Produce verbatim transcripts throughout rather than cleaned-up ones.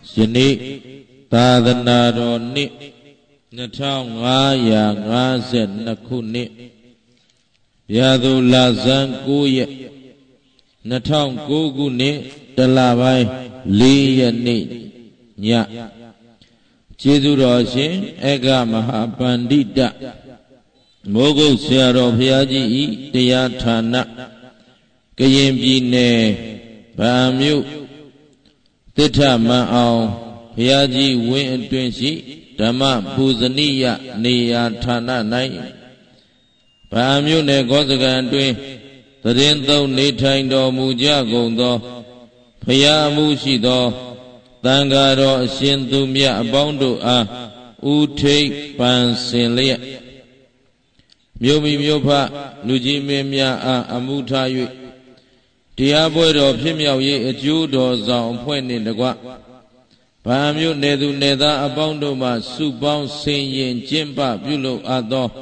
ယနေ့သာသနာတော်နှစ်နှစ်ထောင်ငါးရာငါးဆယ်နှစ်ခုနှစ်ရာသူလဆန်းကိုးရက်နှစ်ထောင်ကိုးခုနှစ်တလပိုင်းလေးရက်နေ့ညကျေးဇူးတော်ရှင်ဧကမဟာပန္တိတမိုးကုတ်ဆရာတော်ဘုရားကြီးဤတရားဌာနကရင်ပြည်နယ်ဗာမြို့သစ္စာမန်အောင်ဘုရားကြီးဝင်းအတွင်းရှိဓမ္မပူဇနိယနေရာဌာန၌ဗာမြို့နယ်ကောစကံအတွင်းသတင်းသုံးနေထိုင်တော်မူကြကုန်သောဘုရားမှုရှိသောသံဃာတော်အရှင်သူမြတ်အပေါင်းတို့အားဥထိပ်ပန်ဆင်လျက်မြို့မိမြို့ဖလူကြီးမင်းများအားအမှုထား၍တရားပွဲတော်ဖြစ်မြောက်ရေးအကျိုးတော်ဆောင်အဖွဲ့နှင့်တကွဗာမြို့နယ်သူနယ်သားအပေါင်းတို့မှစုပေါင်းဆင်ရင်ကျင့်ပပြုလုပ်အပ်သော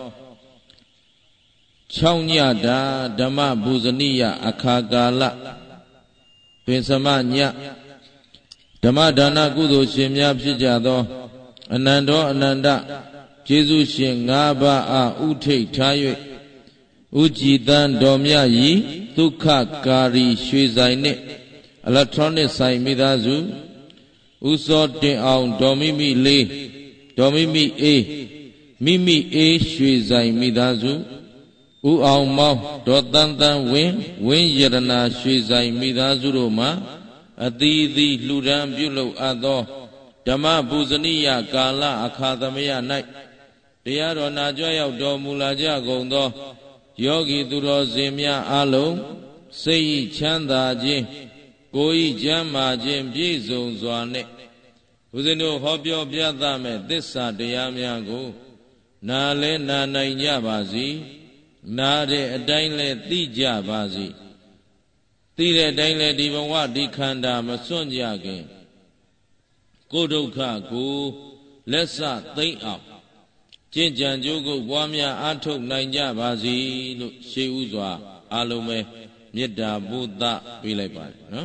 ၆ညတာဓမ္မပူဇနိယအခါကာလပင်စမညဓမ္မဒါနကုသိုလ်ရှင်များဖြစ်ကြသောအနန္တောအနန္တကျေးဇူးရှင်၅ပါးအားဥထိပ်ထား၍ဥကြည်တန်းတော်မြတ်ဤဒုက္ခကာရီရွှေဆိုင်နှင့်အီလက်ထရောနစ်ဆိုင်မိသားစုဥစောတင်အောင်ဒေါ်မိမိလေးဒေါ်မိမိအေးမိမိအေးရွှေဆိုင်မိသားစုဥအောင်မောင်းဒေါ်တန်းတန်းဝင်းဝင်းရတနာရွှေဆိုင်မိသားစုတို့မှာအသီးသီးလှူဒန်းပြုလုပ်အပ်သောဓမ္မပူဇနိယကာလအခါသမယ၌တရားတော်နာကြွရောက်တော်မူလာကြကုန်သောယောဂီသူတော်စင်များအားလုံးစိတ်ဤချမ်းသာခြင်းကိုယ်ဤကျမ်းမာခြင်းပြည့်စုံစွာနှင့်ဦးဇင်းတို့ဟောပြောပြသမဲ့သစ္စာတရားများကိုနာလဲနာနိုင်ကြပါစေနာတဲ့အတိုင်းလဲသိကြပါစေသိတဲ့အတိုင်းလဲဒီဘဝဒီခန္ဓာမစွန့်ကြခင်ကိုယ်ဒုက္ခကိုလက်စသိမ့်အောင်ကျင့်ကြံကြိုးကိုပွားများအားထုတ်နိုင်ကြပါစေလို့ရှေးဥစွာအားလုံးပဲမေတ္တာပို့သပေးလိုက်ပါတယ်နော်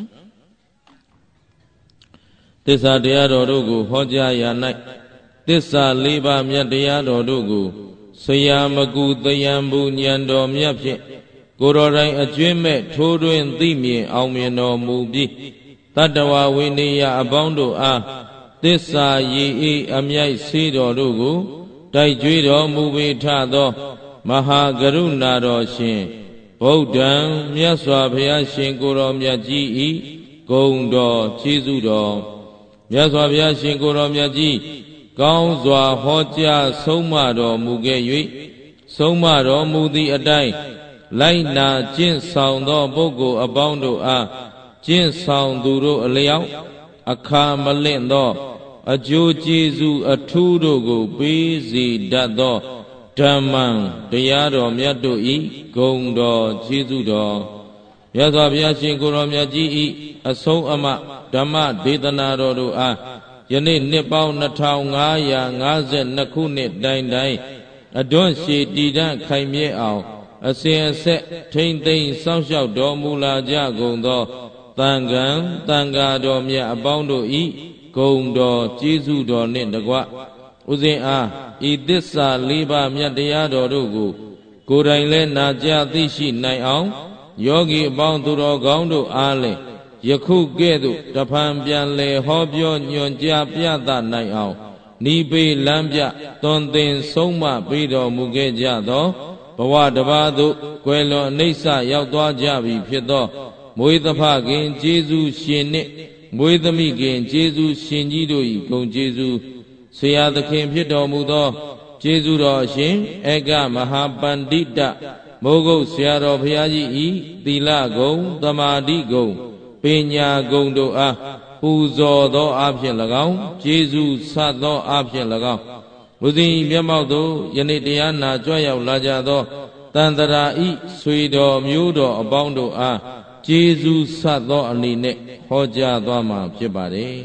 သစ္စာတရားတော်တို့ကိုဟောကြားရာ၌သစ္စာလေးပါးမြတ်တရားတော်တို့ကိုဆရာမကူတယံဘူးဉာဏ်တော်မြတ်ဖြင့်ကိုယ်တော်တိုင်အကျွင့်မဲ့ထိုးတွင်သိမြင်အောင်မြင်တော်မူပြီးတတ္တဝဝိနည်းအပေါင်းတို့အားသစ္စာရည်ဤအမြိုက်ဆေးတော်တို့ကိုတိုက်ကြွေးတော်မူပေထသောမဟာကရုဏာတော်ရှင်ဗုဒ္ဓံမြတ်စွာဘုရားရှင်ကိုယ်တော်မြတ်ကြီးဤဂုဏ်တော်ကျေးဇူးတော်မြတ်စွာဘုရားရှင်ကိုယ်တော်မြတ်ကြီးကောင်းစွာဟောကြားဆုံးမတော်မူခဲ့၍ဆုံးမတော်မူသည့်အတိုင်းလိုက်နာကျင့်ဆောင်သောပုဂ္ဂိုလ်အပေါင်းတို့အားကျင့်ဆောင်သူတို့အလျောက်အခါမလင့်သောအကျိုးကျေးဇူးအထူးတို့ကိုပေးစေတတ်သောဓမ္မံတရားတော်မြတ်တို့ဤဂုဏ်တော်ကျေးဇူးတော်မြတ်စွာဘုရားရှင်ကိုယ်တော်မြတ်ကြီးဤအဆုံးအမဓမ္မဒေသနာတော်တို့အားယနေ့နှစ်ပေါင်းနှစ်ထောင်ငါးရာငါးဆယ်နှစ်ခုနှစ်တိုင်တိုင်အတွန်းရှည်တည်တံ့ခိုင်မြဲအောင်အစဉ်အဆက်ထိမ့်သိမ်းစောင့်ရှောက်တော်မူလာကြကုန်သောသံဃံသံဃာတော်မြတ်အပေါင်းတို့ဤဂုဏ်တော်ကျေးဇူးတော်နှင့်တကွဥစဉ်အားဤသစ္စာလေးပါးမြတ်တရားတော်တို့ကိုကိုယ်တိုင်လည်းနာကြားသိရှိနိုင်အောင်ယောဂီအပေါင်းသူတော်ကောင်းတို့အားလည်းယခုကဲ့သို့တဖန်ပြန်လဲဟောပြောညွှန်ကြားပြသနိုင်အောင်နိဗ္ဗေလမ်းပြသွန်သင်ဆုံးမပေးတော်မူခဲ့ကြသောဘဝတစ်ပါးသို့ကွယ်လွန်အနိစ္စရောက်သွားကြပြီဖြစ်သောမွေးသဖခင်ကျေးဇူးရှင်နှင့်မွေးသမိခင်ကျေးဇူးရှင်ကြီးတို့၏ဂုဏ်ကျေးဇူးဆရာသခင်ဖြစ်တော်မူသောကျေးဇူးတော်ရှင်ဧကမဟာပန္တိတမိုးကုတ်ဆရာတော်ဘုရားကြီးဤသီလဂုဏ်သမာဓိဂုဏ်ပညာဂုဏ်တို့အားပူဇော်သောအဖြစ်၎င်းကျေးဇူးဆတ်သောအဖြစ်၎င်းဘုရင်မျက်မှောက်သို့ယနေ့တရားနာကြွရောက်လာကြသောတန်တရာဤဆွေတော်မျိုးတော်အပေါင်းတို့အားကျေးဇူးဆတ်သောအနေနဲ့ဟောကြားသွားမှာဖြစ်ပါတယ်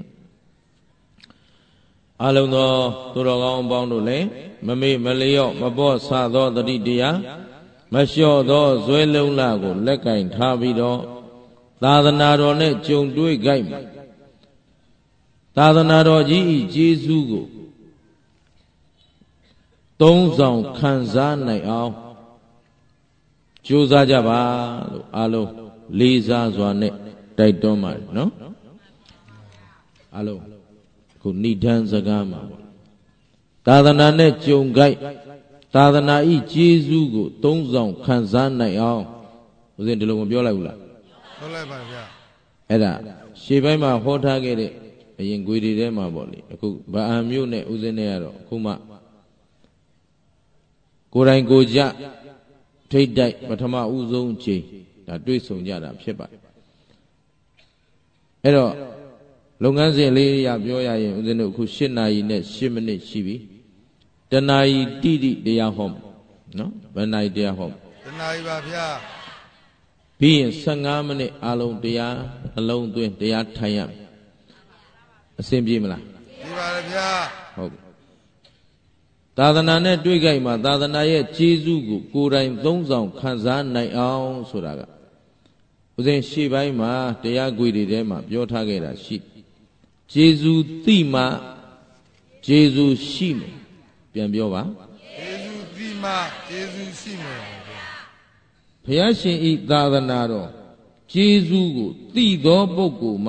အလုံးသောသူတော်ကောင်းအပေါင်းတို့လည်းမမေ့မလျော့မပေါ့ဆသောတတိတရားမလျှော့သောဇွဲလုံးလကိုလက်ကင်ထားပြီးတော့သာသနာတော်နဲ့ကြုံတွေ့ကြိုက်မှာသာသနာတော်ကြီးဤကျေးဇူးကိုသုံးဆောင်ခံစားနိုင်အောင်ကြိုးစားကြပါလို့အားလုံးလေးစားစွာနဲ့တိုက်တွန်းပါတယ်နော်အားလုံးခုဏိဒန်းစကားမှာပေါ့သာသနာနဲ့ကြုံကြိုက်သာသနာဤကျေးဇူးကိုသုံးဆောင်ခံစားနိုင်အောင်ဦးဇင်းဒီလိုမပြောလိုက်ဘူးလားပြောလိုက်ပါဗျာအဲ့ဒါရှေ့ပိုင်းမှာဟောထားခဲ့တဲ့အရင်ဂွေတွေထဲမှာပေါ့လေအခုဗအာမျိုးနဲ့ဦးဇင်းနဲ့ကတော့အခုမှကိုယ်တိုင်ကိုယ်ကြထိတ်တိုက်ပထမဦးဆုံးချိန်ဒါတွေ့ဆုံကြတာဖြစ်ပါတယ်အဲ့တော့လုပ်ငန်းစဉ်လေးရပြောရရင်ဦးဇင်းတို့အခု၈နာရီနဲ့၈မိနစ်ရှိပြီတနာရီတိတိတရားဟောနော်ဘယ်နာရီတရားဟောတနာရီပါဗျာပြီးရင်၁၅မိနစ်အလုံးတရားအလုံးသွင်းတရားထိုင်ရအဆင်ပြေမလားပြေပါတယ်ဗျာဟုတ်သာသနာနဲ့တွေ့ကြိုက်မှာသာသနာရဲ့ကျေးဇူးကိုကိုယ်တိုင်သုံးဆောင်ခံစားနိုင်အောင်ဆိုတာကဦးဇင်းရှေ့ပိုင်းမှာတရားခွေတွေထဲမှာပြောထားခဲ့တာရှိကျေးဇူးသိမှကျေးဇူးရှိမယ်ပြန်ပြောပါကျေးဇူးသိမှကျေးဇူးရှိမယ်ဘုရားရှင်ဤသာသနာတော်ကျေးဇူးကိုသိသောပုဂ္ဂိုလ်မှ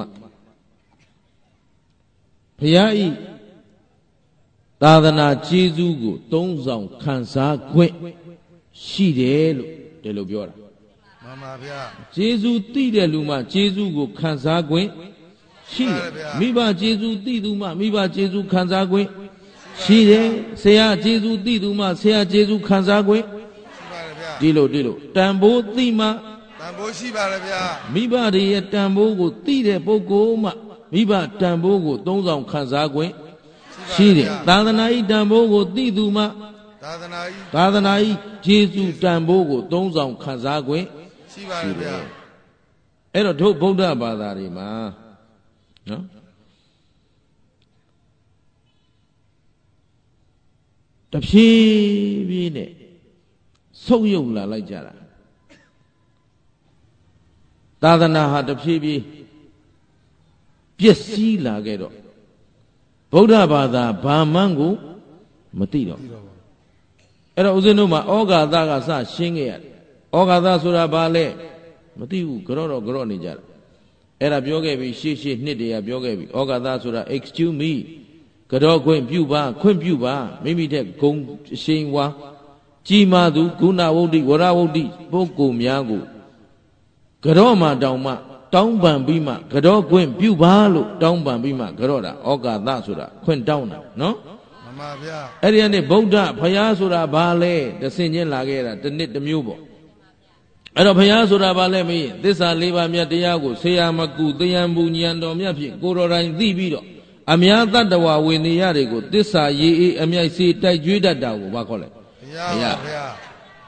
ဘုရားဤသာသနာကျေးဇူးကိုသုံးဆောင်ခံစားခွင့်ရှိတယ်လို့ဒီလိုပြောတာမှန်ပါဗျာကျေးဇူးသိတဲ့လူမှကျေးဇူးကိုခံစားခွင့်ရှိတယ်မိဘကျေးဇူးသိသူမှမိဘကျေးဇူးခံစားခွင့်ရှိတယ်ဆရာကျေးဇူးသိသူမှဆရာကျေးဇူးခံစားခွင့်ဒီလိုဒီလိုတန်ဖိုးသိမှတန်ဖိုးရှိပါလေဗျာမိဘတွေရဲ့တန်ဖိုးကိုသိတဲ့ပုဂ္ဂိုလ်မှမိဘတန်ဖိုးကိုသုံးဆောင်ခံစားခွင့်ရှိတယ်သာသနာဤတန်ဖိုးကိုသိသူမှသာသနာဤသာသနာဤကျေးဇူးတန်ဖိုးကိုသုံးဆောင်ခံစားခွင့်ရှိပါလေဗျာအဲ့တော့တို့ဗုဒ္ဓဘာသာတွေမှာနော်တဖြည်းဖြည်းနဲ့ဆုပ်ယုပ်လာလိုက်ကြတာသာသနာဟာတဖြည်းဖြည်းပျက်စီးလာခဲ့တော့ဗုဒ္ဓဘာသာဘာမှန်းကိုမသိတော့အဲ့တော့ဦးဇင်းတို့မှာဩဃာသကစရှင်းခဲ့ရတယ်ဩဃာသဆိုတာဘာလဲမသိဘူးကြော့တော့ကြော့နေကြတာအဲ့ဒါပြောခဲ့ပြီရှေ့ရှေ့နှစ်တည်းကပြောခဲ့ပြီဩဃာသဆိုတာ excuse me ကြော့ခွင့်ပြုပါခွင့်ပြုပါမိမိတဲ့ဂုံရှိန်ဝါကြီးမားသူဂုဏဝုဒ္ဓိဝရဝုဒ္ဓိပုဂ္ဂိုလ်များကိုကြော့မှတောင်းမှတောင်းပန်ပြီးမှကြော့ခွင့်ပြုပါလို့တောင်းပန်ပြီးမှကြော့တာဩဃာသဆိုတာခွင့်တောင်းတာနော်မှန်ပါဗျာအဲ့ဒီကနေဗုဒ္ဓဘုရားဆိုတာဘာလဲတဆင့်ချင်းလာခဲ့တာတစ်နှစ်တစ်မျိုးပေါ့အဲ့တော့ဘုရားဆိုတာဘာလဲမင်းသစ္စာလေးပါးမြတ်တရားကိုဆေယမကုသယံဘူးဉာဏ်တော်မြတ်ဖြင့်ကိုတော်တိုင်သိပြီးတော့အများတတ္တဝဝေနေရတွေကိုသစ္စာရေးအေးအမြိုက်စေတိုက်ကြွေးတတ်တာကိုဘာခေါ်လဲဘုရားဘုရား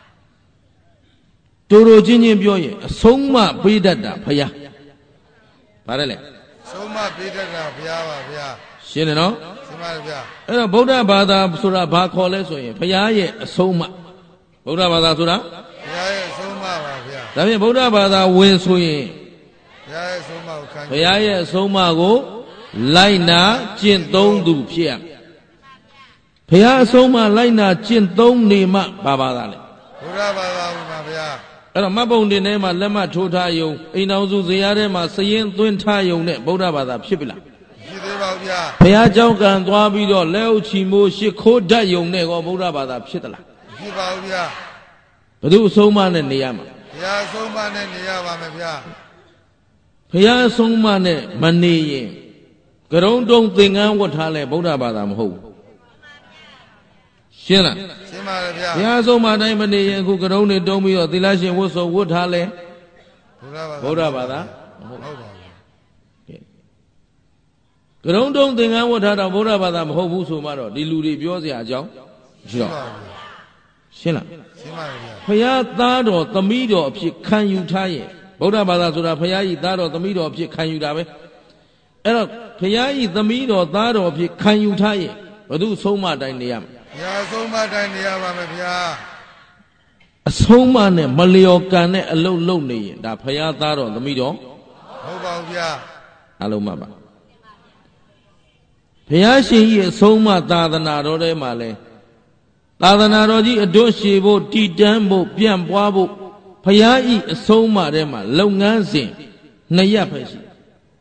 တူတူချင်းချင်းပြောရင်အဆုံးမပေးတတ်တာဘုရားဗါတယ်လေဆုံးမပေးတတ်တာဘုရားပါဘုရားရှင်းတယ်နော်ရှင်းပါတယ်ဗျာအဲ့တော့ဗုဒ္ဓဘာသာဆိုတာဘာခေါ်လဲဆိုရင်ဘုရားရဲ့အဆုံးမဗုဒ္ဓဘာသာဆိုတာဘုရားရဲ့အဆုံးအမပါဗျာဒါဖြင့်ဗုဒ္ဓဘာသာဝင်ဆိုရင်ဘုရားရဲ့အဆုံးအမကိုခံဘုရားရဲ့အဆုံးအမကိုလိုက်နာကျင့်သုံးသူဖြစ်ရဘုရားအဆုံးအမလိုက်နာကျင့်သုံးနေမှဘာဘာသာလဲဗုဒ္ဓဘာသာပါဗျာအဲ့တော့မတ်ပုံတင်ထဲမှာလက်မှတ်ထိုးထားယုံအိမ်တော်စုဇရာထဲမှာစရင်သွင်းထားယုံနဲ့ဗုဒ္ဓဘာသာဖြစ်ပြီလားဖြစ်သေးပါဗျာဘုရားကျောင်းကံသွားပြီးတော့လက်အုပ်ချီမိုးရှ िख ိုးဓာတ်ယုံနဲ့ကောဗုဒ္ဓဘာသာဖြစ်သလားဖြစ်ပါဗျာဘယ်သူအဆုံးအမနဲ့နေရမှာဘုရားအဆုံးအမနဲ့နေရပါမယ်ဗျာဘုရားအဆုံးအမနဲ့မနေရင်ကရုံတုံသင်္ကန်းဝတ်ထားလဲဗုဒ္ဓဘာသာမဟုတ်ဘူးရှင်းလားရှင်းပါတယ်ဗျာဘုရားအဆုံးအမတိုင်းမနေရင်အခုကရုံနေတုံးပြီးတော့သီလရှင်ဝတ်စုံဝတ်ထားလဲဗုဒ္ဓဘာသာမဟုတ်ပါဘူးကရုံတုံးသင်္ကန်းဝတ်ထားတော့ဗုဒ္ဓဘာသာမဟုတ်ဘူးဆိုမှတော့ဒီလူတွေပြောเสียအကြောင်းရှိတော့ရှင်းလားရှင်းပါတယ်ဗျာဘုရားသားတော်သမီးတော်အဖြစ်ခံယူထားရင်ဗုဒ္ဓဘာသာဆိုတာဘုရားကြီးသားတော်သမီးတော်အဖြစ်ခံယူတာပဲအဲ့တော့ဘုရားကြီးသမီးတော်သားတော်အဖြစ်ခံယူထားရင်ဘယ်သူဆုံးမတိုင်းနေရမှာဘုရားဆုံးမတိုင်းနေရပါမယ်ဗျာအဆုံးမနဲ့မလျော်ကန်တဲ့အလုပ်လုပ်နေရင်ဒါဘုရားသားတော်သမီးတော်ဟုတ်ပါဘူးဗျာအလုံးမပါဘုရားရှင်ကြီးအဆုံးအမသာသနာတော်ထဲမှာလဲသာသနာတော်ကြီးအတွန်းရှည်ဖို့တည်တံ့ဖို့ပြန့်ပွားဖို့ဘုရားဤအဆုံးအမထဲမှာလုပ်ငန်းစဉ်နှစ်ရပ်ပဲရှိ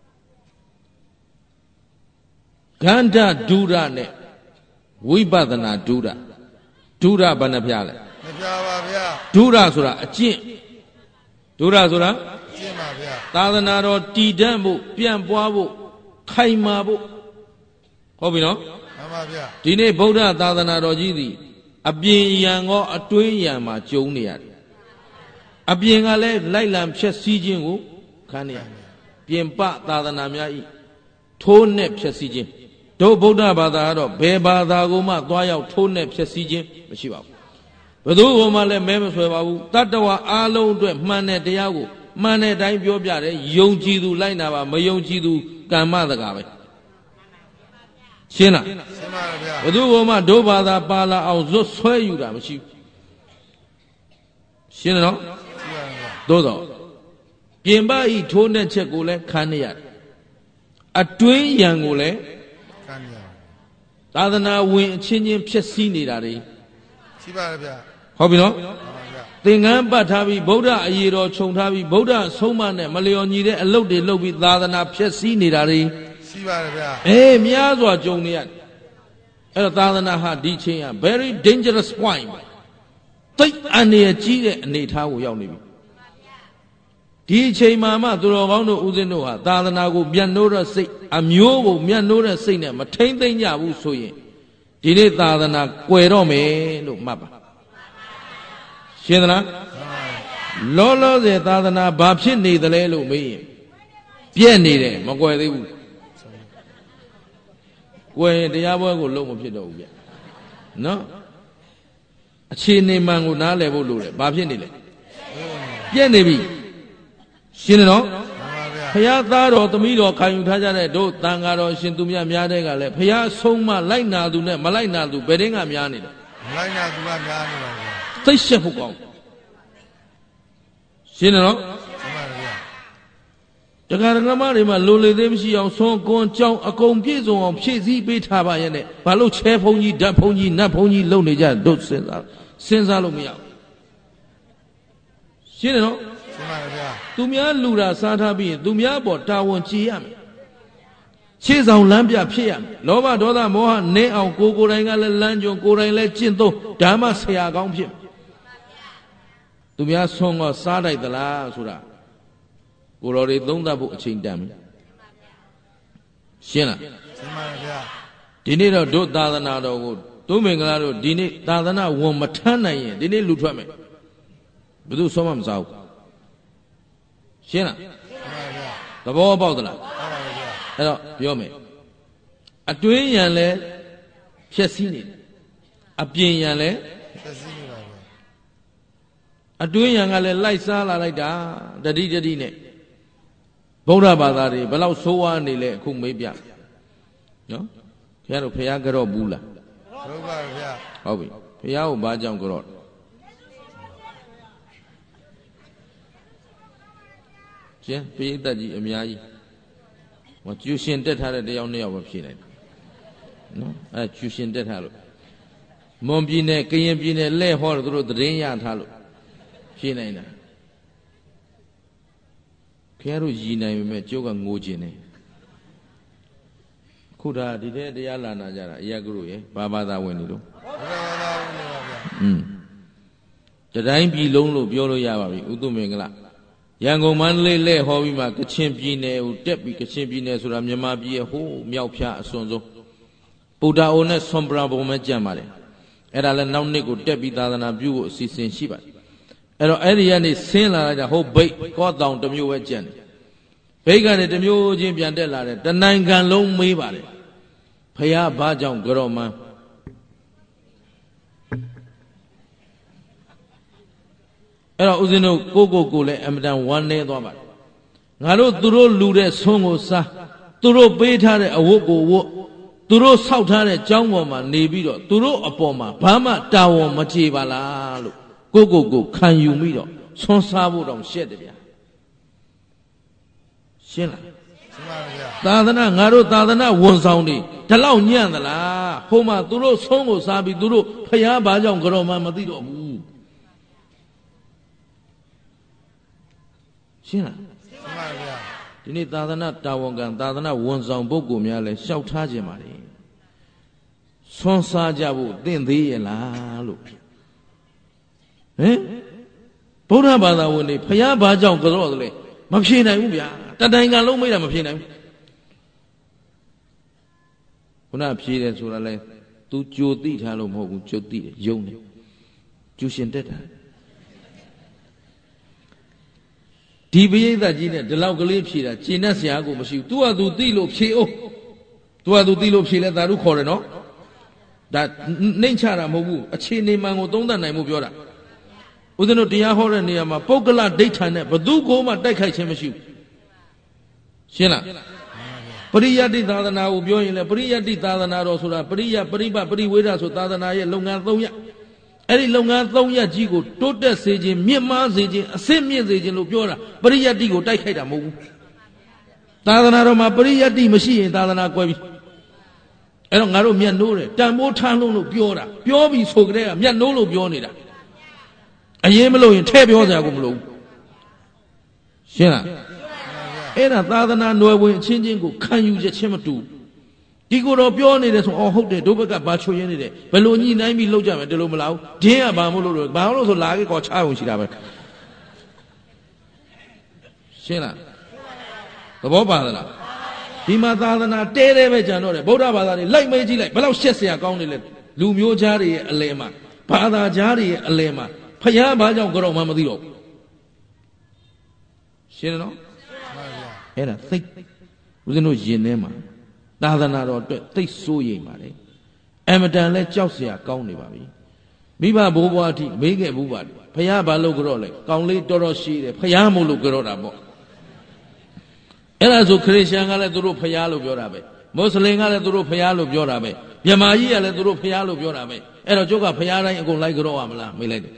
ကန္ဓဒုရနဲ့ဝိပဿနာဒုရဒုရဘယ်နှပြလဲမပြပါဗျာဒုရဆိုတာအကျင့်ဒုရဆိုတာအကျင့်ပါဗျာသာသနာတော်တည်တံ့ဖို့ပြန့်ပွားဖို့ခိုင်မာဖို့ဟုတ်ပြီနော်မှန်ပါဗျာဒီနေ့ဗုဒ္ဓသာသနာတော်ကြီးသည်အပြင်ယံကောအတွင်းယံမှာကျုံနေရတယ်အပြင်ကလည်းလိုက်လံဖြည့်ဆည်းခြင်းကိုခံနေရတယ်ပြင်ပသာသနာများဤထိုးနဲ့ဖြည့်ဆည်းခြင်းတို့ဗုဒ္ဓဘာသာကတော့ဘယ်ဘာသာကိုမှသွားရောက်ထိုးနဲ့ဖြည့်ဆည်းခြင်းမရှိပါဘူးဘယ်သူမှလည်းမဲမဆွဲပါဘူးတတ္တဝါအားလုံးအတွက်မှန်တဲ့တရားကိုမှန်တဲ့အတိုင်းပြောပြတယ်ယုံကြည်သူလိုက်နာပါမယုံကြည်သူကမ္မတကာပဲရှင်းလားရှင်းပါဗျာဘယ်သူမှဒုဘာသာပါလာအောင်ဇွတ်ဆွဲယူတာမရှိဘူးရှင်းတယ်နော်သို့တော့ပြင်ပဤထိုးတဲ့ချက်ကိုလည်းခံရရတယ်အတွင်းယံကိုလည်းခံရရတယ်သာသနာဝင်အချင်းချင်းဖြစ်စည်းနေတာတွေရှိပါရဲ့ဗျာဟုတ်ပြီနော်သင်္ကန်းပတ်ထားပြီးဗုဒ္ဓအရေးတော်ခြုံထားပြီးဗုဒ္ဓဆုံးမနဲ့မလျော်ညီတဲ့အလုပ်တွေလုပ်ပြီးသာသနာဖြစ်စည်းနေတာတွေရှိပါရဲ့ဗျာအေးများစွာကြုံနေရတယ်အဲ့တော့သာသနာဟာဒီချင်းက very dangerous point တိတ်အန္တရာယ်ကြီးတဲ့အနေအထားကိုရောက်နေပြီဒီအချိန်မှာမှသူတော်ကောင်းတို့ဦးဇင်းတို့ဟာသာသနာကိုမြတ်နိုးတဲ့စိတ်အမျိုးကိုမြတ်နိုးတဲ့စိတ်နဲ့မထိမ့်သိမ့်ကြဘူးဆိုရင်ဒီနေ့သာသနာကွယ်တော့မယ်လို့မှတ်ပါရှင်းသလားလောလောဆယ်သာသနာဘာဖြစ်နေသလဲလို့မေးရင်ပြည့်နေတယ်မကွယ်သေးဘူးကွယ်ရင်တရားပွဲကိုလုံးမဖြစ်တော့ဘူးဗျနော်အခြေအနေမှန်ကိုနားလည်ဖို့လိုတယ်ဘာဖြစ်နေလဲပြည့်နေပြီရှင်းတယ်နော်ဘုရားသားတော်သမီးတော်ခံယူထားကြတဲ့တို့တန်ဃာတော်ရှင်သူများများတဲ့ကလည်းဘုရားဆုံးမလိုက်နာသူနဲ့မလိုက်နာသူဘယ်တင်းကများနေတယ်မလိုက်နာသူကများနေပါဗျာသိရှက်ဖို့ကောင်းရှင်းတယ်နော်မှန်ပါဗျာတရားဓမ္မတွေမှာလိုလေသေးမရှိအောင်ဆွန်ကွန်ကြောင်းအကုန်ပြည့်စုံအောင်ဖြည့်ဆည်းပေးထားပါရဲ့နဲ့ဘာလို့ချဲဖုံးကြီးဓာတ်ဖုံးကြီးနတ်ဖုံးကြီးလုံနေကြတို့စဉ်းစားစဉ်းစားလို့မရဘူးရှင်းတယ်နော်ရှင်းပါဗျာသူများလူတာစားထားပြီးရင်သူများပေါ်တာဝန်ကြည်ရမယ်ခြေဆောင်လမ်းပြဖြစ်ရမယ်လောဘဒေါသမောဟနင်းအောင်ကိုယ်ကိုယ်တိုင်ကလည်းလမ်းကြုံကိုယ်တိုင်လည်းကျင့်သုံးဓမ္မဆရာကောင်းဖြစ်သူများဆွန်ကစားတိုက်သလားဆိုတာကိုတော်တွေသုံးသပ်ဖို့အချိန်တန်ပြီရှင်းလားရှင်းပါဗျာဒီနေ့တော့တို့သာသနာတော်ကိုတို့မင်္ဂလာတို့ဒီနေ့သာသနာဝန်မထမ်းနိုင်ရင်ဒီနေ့လူထွက်မယ်ဘယ်သူဆုံးမမစားဘူးရှင်းလားသဘောပေါက်သလားအဲ့တော့ပြောမယ်အတွင်းယံလဲဖြည့်ဆည်းနေတယ်အပြင်ယံလဲဖြည့်ဆည်းနေပါပဲအတွင်းယံကလည်းလိုက်စားလာလိုက်တာတတိတတိနဲ့ဗုဒ္ဓဘာသာတွေဘယ်လောက်ဆိုးဝါးနေလဲအခုမေးပြနော်ခင်ဗျားတို့ဖះကြော့ဘူးလားဟုတ်ပါဗျာဟုတ်ပြီဖះကိုဘာကြောင့်ကြော့ကျင်းပိဋကတ်ကြီးအများကြီးဟောကျူရှင်တက်ထားတဲ့တယောက်နှစ်ယောက်ပဲဖြေနိုင်တယ်နော်အဲကျူရှင်တက်ထားလို့မွန်ပြည်နယ်ကရင်ပြည်နယ်လဲဟောသူတို့သတင်းရထားလို့ဖြေနိုင်တာခင်ဗျားတို့ရည်နိုင်ပေမဲ့ကျုပ်ကငိုခြင်းနေခုဒါဒီတဲ့တရားလာနာကြတာအယကုရုရဲ့ဘာဘာသာဝင်နေလို့ဘာဘာသာဝင်နေပါဗျာอืมတတိုင်းပြည်လုံးလို့ပြောလို့ရပါပြီဥတုမင်္ဂလာရန်ကုန်မန္တလေးလဲဟောပြီးမှကချင်ပြည်နယ်ကိုတက်ပြီးကချင်ပြည်နယ်ဆိုတာမြန်မာပြည်ရဲ့ဟိုးမြောက်ဖြားအစွန်ဆုံးပူတာအိုနဲ့ဆွန်ပရာဘုံမဲ့ကြံပါတယ်အဲ့ဒါလည်းနောက်နှစ်ကိုတက်ပြီးသာသနာပြုဖို့အစီအစဉ်ရှိပါတယ်အဲ့တော့အဲ့ဒီကနေဆင်းလာလိုက်တာဟိုဘိတ်ကောတောင်တစ်မျိုးပဲကြံတယ်ဘိတ်ကနေတစ်မျိုးချင်းပြန်တက်လာတယ်တနိုင်ငံလုံးမေးပါတယ်ဖះဘာကြောင့်ကြော့မှန်းအဲ့တော့ဦးဇင်းတို့ကိုကိုကိုလည်းအမတန်ဝမ်းနေသွားပါတယ်ငါတို့သူတို့လူတဲ့ဆွန်းကိုစားသူတို့ပေးထားတဲ့အဝတ်ကိုဝတ်သူတို့ဆောက်ထားတဲ့ကျောင်းပေါ်မှာနေပြီးတော့သူတို့အပေါ်မှာဘာမှတာဝန်မကြေပါလားလို့ကိုကိုကိုခံယူပြီးတော့ဆွန်းစားဖို့တောင်ရှက်တယ်ဗျာရှင်းလားရှသာသနာငါတို့သာသနာဝန်ဆောင်တွေဒီလောက်ညံ့သလားဟိုမှာသူတို့ဆုံးကိုစားပြီးသူတို့ဖျားဘာကြောင့်ကြော်မှမသိတော့ဘူးရှင်းလားဒီနေ့သာသနာတာဝန်ခံသာသနာဝန်ဆောင်ပုဂ္ဂိုလ်များလဲလျှောက်ထားခြင်းပါလေဆွမ်းစားကြဖို့သင့်သေးရဲ့လားလို့ဟင်ဗုဒ္ဓဘာသာဝင်တွေဖျားဘာကြောင့်ကြော်တယ်လဲမဖြေနိုင်ဘူးဗျာတတိုင်ကလုံးမိတာမဖြေနိုင်ဘူးခုနဖြေတယ်ဆိုတာလဲ तू ကြိုသိထားလို့မဟုတ်ဘူးကြိုသိတယ်ယုံတယ်ကျူရှင်တက်တာဒီပရိသတ်ကြီးနဲ့ဒီလောက်ကလေးဖြေတာကျင့်တတ်စရာကိုမရှိဘူး तू က तू သိလို့ဖြေအောင် तू က तू သိလို့ဖြေလဲသာဓုခေါ်တယ်နော်ဒါနှိမ့်ချတာမဟုတ်ဘူးအခြေအနေမှန်ကိုသုံးသပ်နိုင်မှုပြောတာဦးဇင်းတို့တရားဟောတဲ့နေရာမှာပုဂ္ဂလဒိဋ္ဌာနဲ့ဘသူကိုမှတိုက်ခိုက်ခြင်းမရှိဘူးရှင်းလားပရိယတ္တိသာသနာကိုပြောရင်လည်းပရိယတ္တိသာသနာတော်ဆိုတာပရိယပရိပပရိဝေဒဆိုသာသနာရဲ့လုပ်ငန်း၃ရပ်အဲ့ဒီလုပ်ငန်း၃ရပ်ကြီးကိုတိုးတက်စေခြင်းမြင့်မားစေခြင်းအဆင့်မြင့်စေခြင်းလို့ပြောတာပရိယတ္တိကိုတိုက်ခိုက်တာမဟုတ်ဘူးသာသနာတော်မှာပရိယတ္တိမရှိရင်သာသနာကွဲပြီအဲ့တော့ငါတို့မျက်နှိုးတယ်တန်ဖိုးထားလုံးလို့ပြောတာပြောပြီးဆိုကြတဲ့ကမျက်နှိုးလို့ပြောနေတာအရင်မလို့ရင်ထဲပြောစရာကိုမလိုဘူးရှင်းလားအဲ့ဒါသာသနာနွယ်ဝင်အချင်းချင်းကိုခံယူချက်ချင်းမတူဒီကိုတော့ပြောနေတယ်ဆိုအော်ဟုတ်တယ်ဒုဘက်ကဘာချွေရင်းနေတယ်ဘယ်လိုညှိနှိုင်းပြီးလောက်ကြမယ်ဒီလိုမလားဒင်းကဘာမို့လို့ဘာလို့ဆိုလာခဲ့ကောချအောင်ရှိတာပဲရှင်းလားသဘောပါသလားဒီမှာသာသနာတဲတဲပဲကြံတော့တယ်ဗုဒ္ဓဘာသာတွေလိုက်မေးကြည့်လိုက်ဘယ်လောက်ရှက်เสียကောင်းနေလဲလူမျိုးသားတွေရဲ့အလယ်မှာဘာသာကြားတွေရဲ့အလယ်မှာဖျားဘာကြောင့်ကြောက်မှမသိတော့ဘူးရှင်းတယ်နော်အဲ့ဒါသိဦးဇင်းတို့ယင်ထဲမှာသာသနာတော်အတွက်သိစိုးရိမ်ပါလေအမတန်လဲကြောက်เสียကောင်းနေပါပြီမိဘဘိုးဘွားအထိမေးခဲ့ဘူးပါဖျားဘာလို့ကြောက်လဲကောင်းလေးတော်တော်ရှိတယ်ဖျားမို့လို့ကြောက်တာပေါ့အဲ့ဒါဆိုခရစ်ယာန်ကလည်းသူတို့ဖျားလို့ပြောတာပဲမွတ်စလင်ကလည်းသူတို့ဖျားလို့ပြောတာပဲမြမာကြီးကလည်းသူတို့ဖျားလို့ပြောတာပဲအဲ့တော့ကျုပ်ကဖျားတိုင်းအကုန်လိုက်ကြောက်ရမလားမေးလိုက်တယ်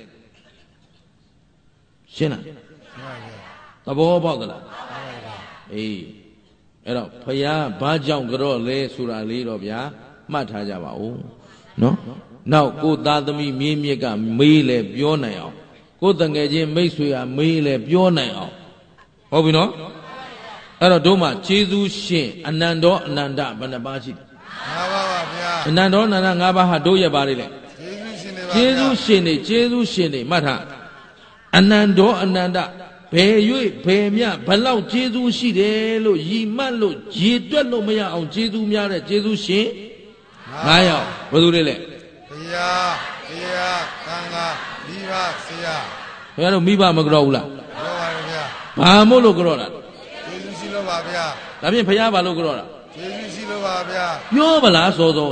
ရှင်းလားသဘောပေါက်သလားအေးအဲ့တော့ဖျားဘာကြောင့်ကြောက်လဲဆိုတာလေးတော့ဗျာမှတ်ထားကြပါဦးနော်နောက်ကိုသားသမီးမြေးမြစ်ကမေးလဲပြောနိုင်အောင်ကိုတငယ်ချင်းမိတ်ဆွေကမေးလဲပြောနိုင်အောင်ဟုတ်ပြီနော်အဲ့တော့တို့မှာကျေးဇူးရှင်အနန္တောအနန္တဘယ်နှပါးရှိလဲ၅ပါးပါဗျာအနန္တောအနန္တ၅ပါးဟာတို့ရဲ့ပါလေလေကျေးဇူးရှင်တွေကျေးဇူးရှင်တွေမှတ်ထားအနန္တောအနန္တဘယ်၍ဘယ်မြဘလောက်ကျေးဇူးရှိတယ်လို့ရည်မှတ်လို့ရည်တွက်လို့မရအောင်ကျေးဇူးများတဲ့ကျေးဇူးရှင်၅ယောက်ဘယ်သူတွေလဲဘုရားဘုရားသံဃာမိဘဆရာဘုရားတို့မိဘမကြောက်ဘူးလားကြောက်ပါတယ်ဗျာဘာမို့လို့ကြောက်တာကျေးဇူးရှိလို့ပါဗျာဒါဖြင့်ဘုရားဘာလို့ကြောက်တာကျေးဇူးရှိလို့ပါဗျာပြောပါလားစောစော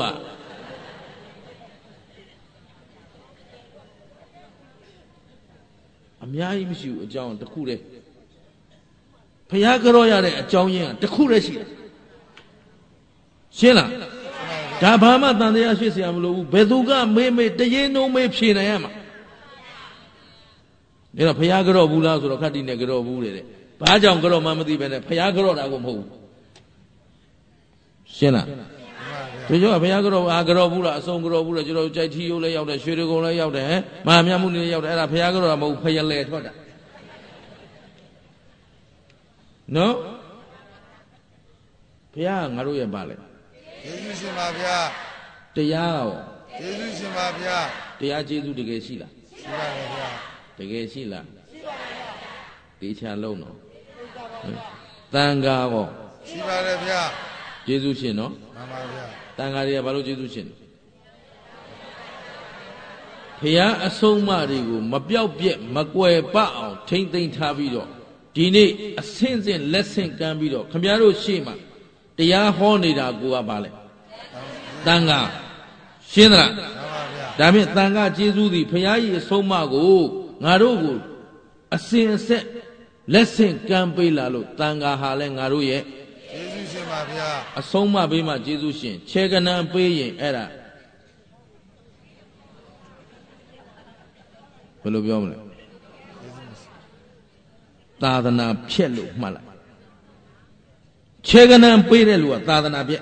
ကအများကြီးမရှိဘူးအကြောင်းတစ်ခုတည်းဖျားကြောရတဲ့အကြောင်းရင်းကတစ်ခုတည်းရှိတယ်ရှင်းလားဒါဘာမှတန်တရားရှိเสียမလို့ဘူးဘယ်သူကမေးမေးတရင်နှုံးမေးဖြေနိုင်ရမှာဒါတော့ဖျားကြောဘူးလားဆိုတော့ခတ်တိနဲ့ကြောဘူးတဲ့ဘာကြောင့်ကြောမှမသိပဲနဲ့ဖျားကြောတာကိုမဟုတ်ဘူးရှင်းလားဒီကျောကဘုရားကြောအာကြောဘူးလားအစုံကြောဘူးလားကျွန်တော်ကြိုက်ထီရိုးလည်းရောက်တယ်ရွှေကုံလည်းရောက်တယ်ဟမ်မဟာမြတ်မှုနေလည်းရောက်တယ်အဲ့ဒါဘုရားကြောတာမဟုတ်ဖယလဲထွက်တာနော်ဘုရားကငါတို့ရဲ့ပါလေယေရှုရှင်ပါဗျာတရားရောယေရှုရှင်ပါဗျာတရားကျေးဇူးတကယ်ရှိလားရှိပါပါဗျာတကယ်ရှိလားရှိပါပါတေချာလုံးတော့တန်ဃာရောရှိပါတယ်ဗျာကျေးဇူးရှင်နော်မှန်ပါဗျာတန်ဃာတွေကဘာလို့ကျေးဇူးရှင်ဖျားအဆုံးအမတွေကိုမပြောက်ပြက်မကွယ်ပအောင်ထိမ့်သိမ်းထားပြီးတော့ဒီနေ့အဆင့်ဆင့်လက်ဆင့်ကမ်းပြီးတော့ခမည်းတော်ရှေ့မှာတရားဟောနေတာကိုကပါလဲတန်ဃာရှင်းသလားမှန်ပါဗျာဒါဖြင့်တန်ဃာကျေးဇူးသည်ဖျားကြီးအဆုံးအမကိုငါတို့ကိုအစဉ်အဆက်လက်ဆင့်ကမ်းပေးလာလို့တန်ဃာဟာလဲငါတို့ရဲ့ကျေးဇူးရှင်ပါဗျာအဆုံးမပေးမှကျေးဇူးရှင်ခြေကနံပေးရင်အဲ့ဒါဘယ်လိုပြောမလဲသာသနာဖြက်လို့မှတ်လိုက် Cheganan Pedalua, Tadanabia.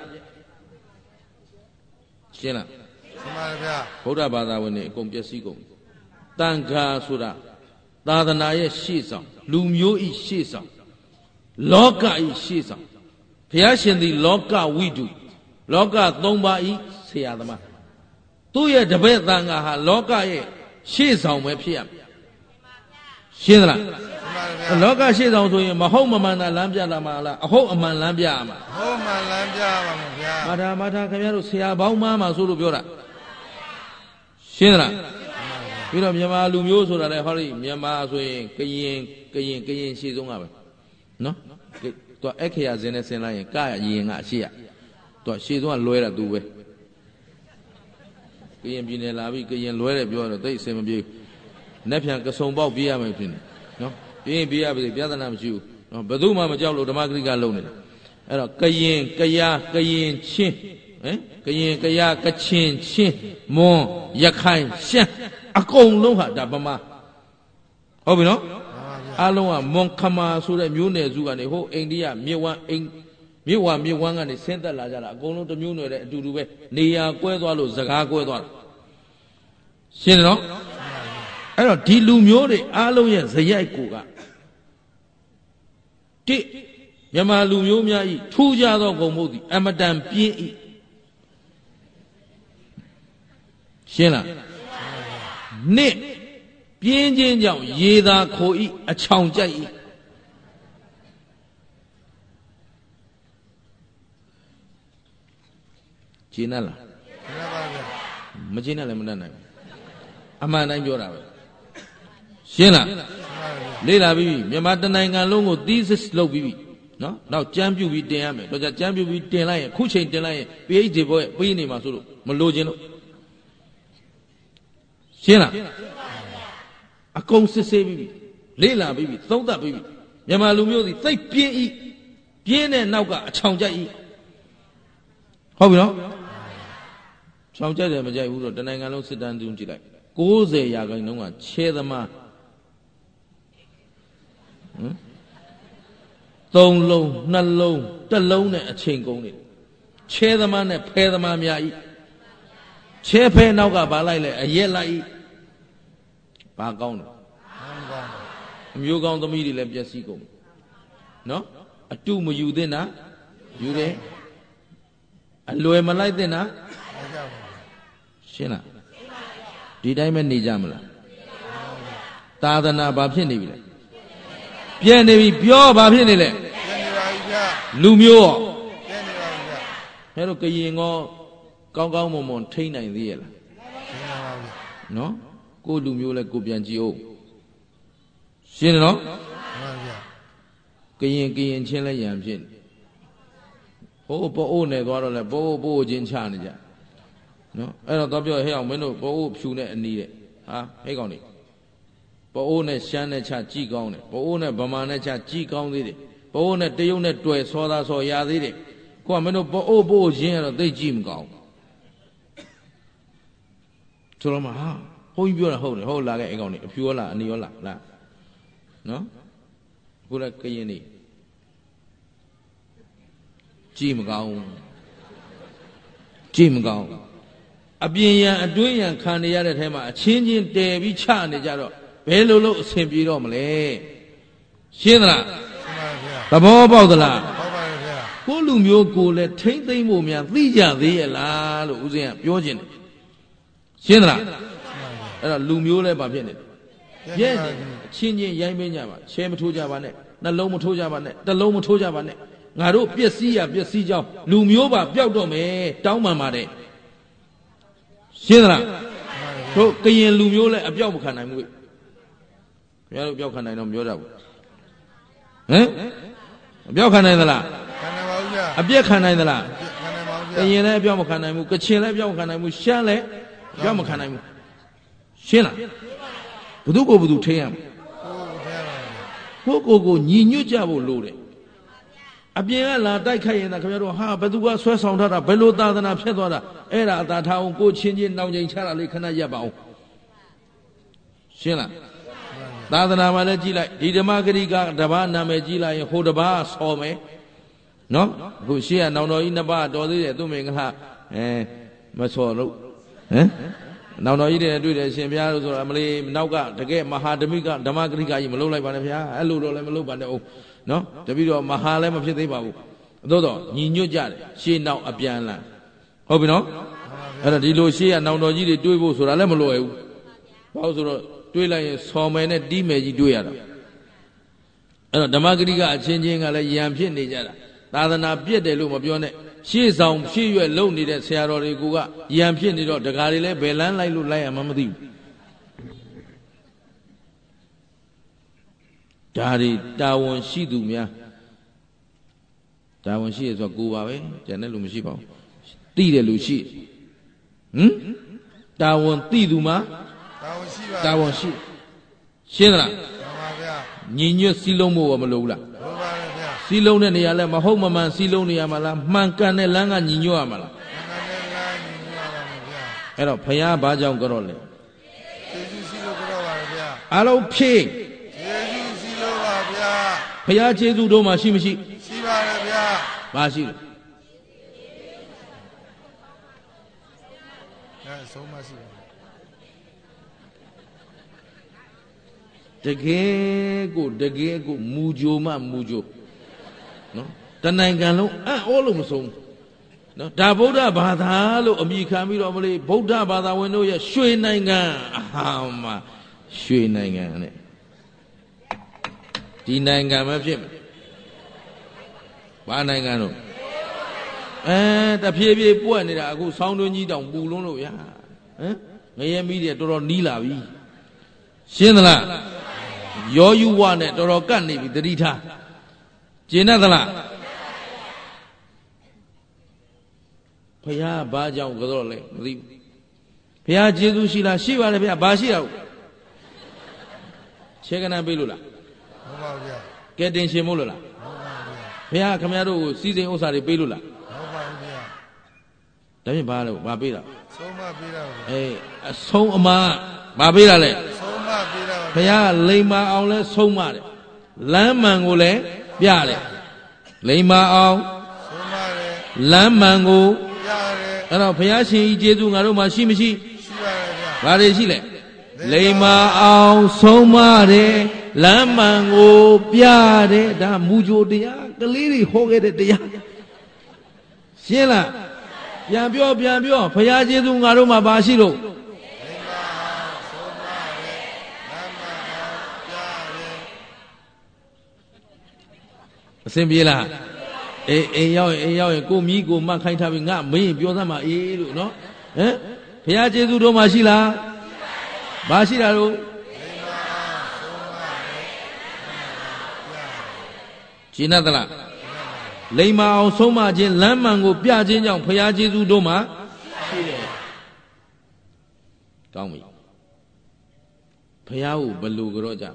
Shena. Hoda Bada when they come Jessico. Tanka Suda. Tadanaya Shisa. Lumio is Shisa. Loka is Shisa. Piashin the Loka we do. Loka Tomba is Siadama. Two years the bed tanga Loka e Shisa on Pia. Shindra. Loka Shisa on to him, Mahoma Lambia Lamala, a whole man Lambia. Homa Lambia. Mata Mata Camero Sia Bauma Zulu. Shindra. You know, Yama Lumioso that I hurry, Yama swing, Kayin, Kayin, Kayin, she's on our. No? To Ekia Zenesen, Kaya Yin Asia. To she's one lawyer do it. Kayin Binelavi, Kayin lawyer, you're the same of you. Nepian Casomba Bia, my opinion. No? Being Bia with the other names you. No, Baduma Majalo, the Magriga Lone. Kayin, Kaya, Kayin, Chin. Eh? Kayin, Kaya, Kachin, Chin, Mon, Yakai, Shen. A kong loha da bama. Oh, you know? Aloha, Monkama, so that Mune Zugan, ho, India, Miwa, Miwa, Miwang, and the center Lazara, Gono to Mune, do the way, Nia, Guedualo, Zaga, Guedualo. See, no? I don't dilumio, Aloya, Zayakuga. Ti Yamalumia, two Yado Gomodi, and Madame P. Shena. Ne, Bien Jao, Yeda Koi, a Chong Jai. Chinala Majina Lemana Amana Yora Shena Lila Bibi, Yamata Longo, this is slow Bibi. No, now jump you with damn, but that jump you with daylight, Kuchin daylight, P H boy, Winnie Masuru, Malogino. Shena A Kong Sissy, Lila Bibi, Thoda Bibi, Yamalumio, they P. Bien and Nauga, Chongjai. How you know? Chongjai, the Majai, the Nangalo sit down to Jilai. Goes a Yaganoma, Chedama. Don't low, not low, the lone a chain going. Chedaman, a pedamamia. Chepe Nauga Balai, a yellow. Bagone. You go on the media, let just go. No? A two more you dinner, you there? A low malay dinner? Shena. Did I mean Nijamla? Tadana Babini. Pianevi, pure Babini. Lumio. Hello, Kayingo, Gongong Momon, Tina in the air. No? Go to Mule Gubianjio. See, no? Kayin Kayin Chile Yamjin. Oh, Bo Negora, Bo Bo Jin Chanija. No, I don't know your hair, window, Bo Pune and need it. Ah, Hegoni. Bo ne Shana Cha Gigone, Bo ne Bamana Cha Gigone, Bo ne Deonet to a soda so Yazidi. Quamino Bo Bo Jin, they Jim go. Tulama. Who you are holding, whole like a goni, if you are and you are no? Good like Kayani. Jim Gown. Jim Gown. A being a doing and candy at him, a changing day, we charge the Jaro. Bello, same be normally. Shindra. The more about the la. Golum yo go let take the moment, these are the la, Luzian, Yojin. Shindra. Lumule Babin. Yes, Chingy Yamina, Shem to Javane, the Lomo to Javane, the Lomo to Javane. Naro, Piasia, Piasija, Lumioba, Biodome, Taumamade. Shindra. So, Kayan Lumule, a Biokan, I'm with. Biokan, I know Yoda. Eh? Biokan, I la. A Biokan, I la. Kayan Biokan, I move, Kachila Biokan, I move, Shale, Biokan, I move. Shena. Budugo Budu Tam. Who go Ninu Jabo loaded. Abiela, Daikai and the Camero, ha, Baduga, Swiss on her, below than a Pedora, Era, that how go changing now in Charlie Canayabao. Shena. Dadana Malajila, did the Margariga, Davana Majila, and Hodaba saw me. နော်အခုရှေ့ကနောင်တော်ကြီးနှစ်ပါးတော်သေးတယ်သူမင်္ဂလာအဲမစော်လို့ဟမ်နောင်တော်ကြီးတွေတွေ့တယ်ရှင်ဘုရားလို့ဆိုတော့အမလေးနောက်ကတကယ်မဟာဓမိကဓမ္မဂရိကကြီးမလုပ်လိုက်ပါနဲ့ဗျာအဲ့လိုတော့လည်းမလုပ်ပါနဲ့အောင်နော်တပည့်တော်မဟာလည်းမဖြစ်သေးပါဘူးသို့တော့ညီညွတ်ကြတယ်ရှေ့နောက်အပြန်လာဟုတ်ပြီနော်အဲ့တော့ဒီလိုရှေ့ကနောင်တော်ကြီးတွေတွေ့ဖို့ဆိုတာလည်းမလွယ်ဘူးဘာလို့ဆိုတော့တွေ့လိုက်ရင်ဆော်မယ်နဲ့တီးမယ်ကြီးတွေ့ရတာအဲ့တော့ဓမ္မဂရိကအချင်းချင်းကလည်းယံဖြစ်နေကြတာသာသနာပြည့်တယ်လို့မပြောနဲ့ရှေ့ဆောင်ရှေ့ရွက်လုံနေတဲ့ဆရာတော်တွေကယံဖြစ်နေတော့ဒကာတွေလည်းဘယ်လန်းလိုက်လို့လိုက်ရမှမသိဘူးဒါတွေတာဝန်ရှိသူများတာဝန်ရှိရဆိုကိုပါပဲကျန်တဲ့လူမရှိပါဘူးသိတယ်လူရှိဟမ်တာဝန်သိသူမှာတာဝန်ရှိပါတာဝန်ရှိရှင်းသလားမှန်ပါဗျာညီညွတ်စည်းလုံးဖို့မလိုဘူးလားလိုပါတယ်ဗျာစည်းလုံးတဲ့နေရာလဲမဟုတ်မမှန်စည်းလုံးနေရမှာလားမှန်ကန်တဲ့လမ်းကညီညွတ်ရမှာလားမှန်ကန်တဲ့လမ်းညီညွတ်ရပါမယ်ဗျာအဲ့တော့ဘုရားဘာကြောင့်ကြော့လဲယေရှုရှိလို့ကြော့ပါတယ်ဗျာအားလုံးဖြည့်ယေရှုရှိလို့ပါဗျာဘုရားကျေးဇူးတော်မှာရှိမရှိရှိပါတယ်ဗျာဘာရှိလဲအဲဆုံးမရှိပါတကယ်ကိုတကယ်ကိုမူကြိုမှမူကြိုနော်တနိုင်ငံလုံးအံ့ဩလို့မဆုံးနော်ဒါဗုဒ္ဓဘာသာလို့အမိခံပြီးတော့မလို့ဗုဒ္ဓဘာသာဝင်တို့ရဲ့ရွှေနိုင်ငံအာမရွှေနိုင်ငံနဲ့ဒီနိုင်ငံမဖြစ်ဘူးဘာနိုင်ငံတော့အဲတဖြည်းဖြည်းပွက်နေတာအခုဆောင်းတွင်းကြီးတောင်ပူလွန်းလို့ဗျာဟမ်ငရဲမီးတွေတော်တော်နီးလာပြီရှင်းသလားရောယူဝနဲ့တော်တော်ကတ်နေပြီတတိထားကျင်တတ်သလားဘုရားဘာကြောင့်ကြော့လဲမသိဘူးဘုရားကျေးဇူးရှိလားရှိပါတယ်ဗျာဘာရှိတာဟုတ်ခြေကနပေးလို့လားဟုတ်ပါဗျာကဲတင်ရှင်မို့လို့လားဟုတ်ပါဗျာဘုရားခင်ဗျားတို့ကိုစီစဉ်ဥစ္စာတွေပေးလို့လားဟုတ်ပါဗျာဒါဖြင့်ဘာလို့ဘာပေးတာဆုံးမပေးတာဗျာအေးအဆုံးအမဘာပေးတာလဲဆုံးမပေးတာဘုရားလိမ္မာအောင်လဲဆုံးမတယ်လမ်းမှန်ကိုလည်းပြတယ်လိမ္မာအောင်ဆုံးမတယ်လမ်းမှန်ကိုပြတယ်အဲ့တော့ဘုရားရှင်ကြီးကျေးဇူးငါတို့မှာရှိမရှိရှိပါတယ်ဗျာဘာတွေရှိလဲလိမ္မာအောင်ဆုံးမတယ်လမ်းမှန်ကိုပြတယ်ဒါမူကြိုတရားကလေးတွေဟောခဲ့တဲ့တရားရှင်းလားပြန်ပြောပြန်ပြောဘုရားကျေးဇူးငါတို့မှာဘာရှိလို့အစင်ပြေလားအေးအိမ်ရောက်ရင်အိမ်ရောက်ရင်ကိုမြီးကိုမှတ်ခိုင်းထားပြီးငါမင်းပြောသမ်းပါအေးလို့နော်ဟမ်ဘုရားကျေးဇူးတော်မှာရှိလားဘာရှိတာလို့ရှင်းသလားလိမ္မာအောင်ဆုံးမခြင်းလမ်းမှန်ကိုပြခြင်းကြောင့်ဘုရားကျေးဇူးတော်မှာရှိတယ်ကောင်းပြီဘုရားကိုဘယ်လိုကြော့ကြ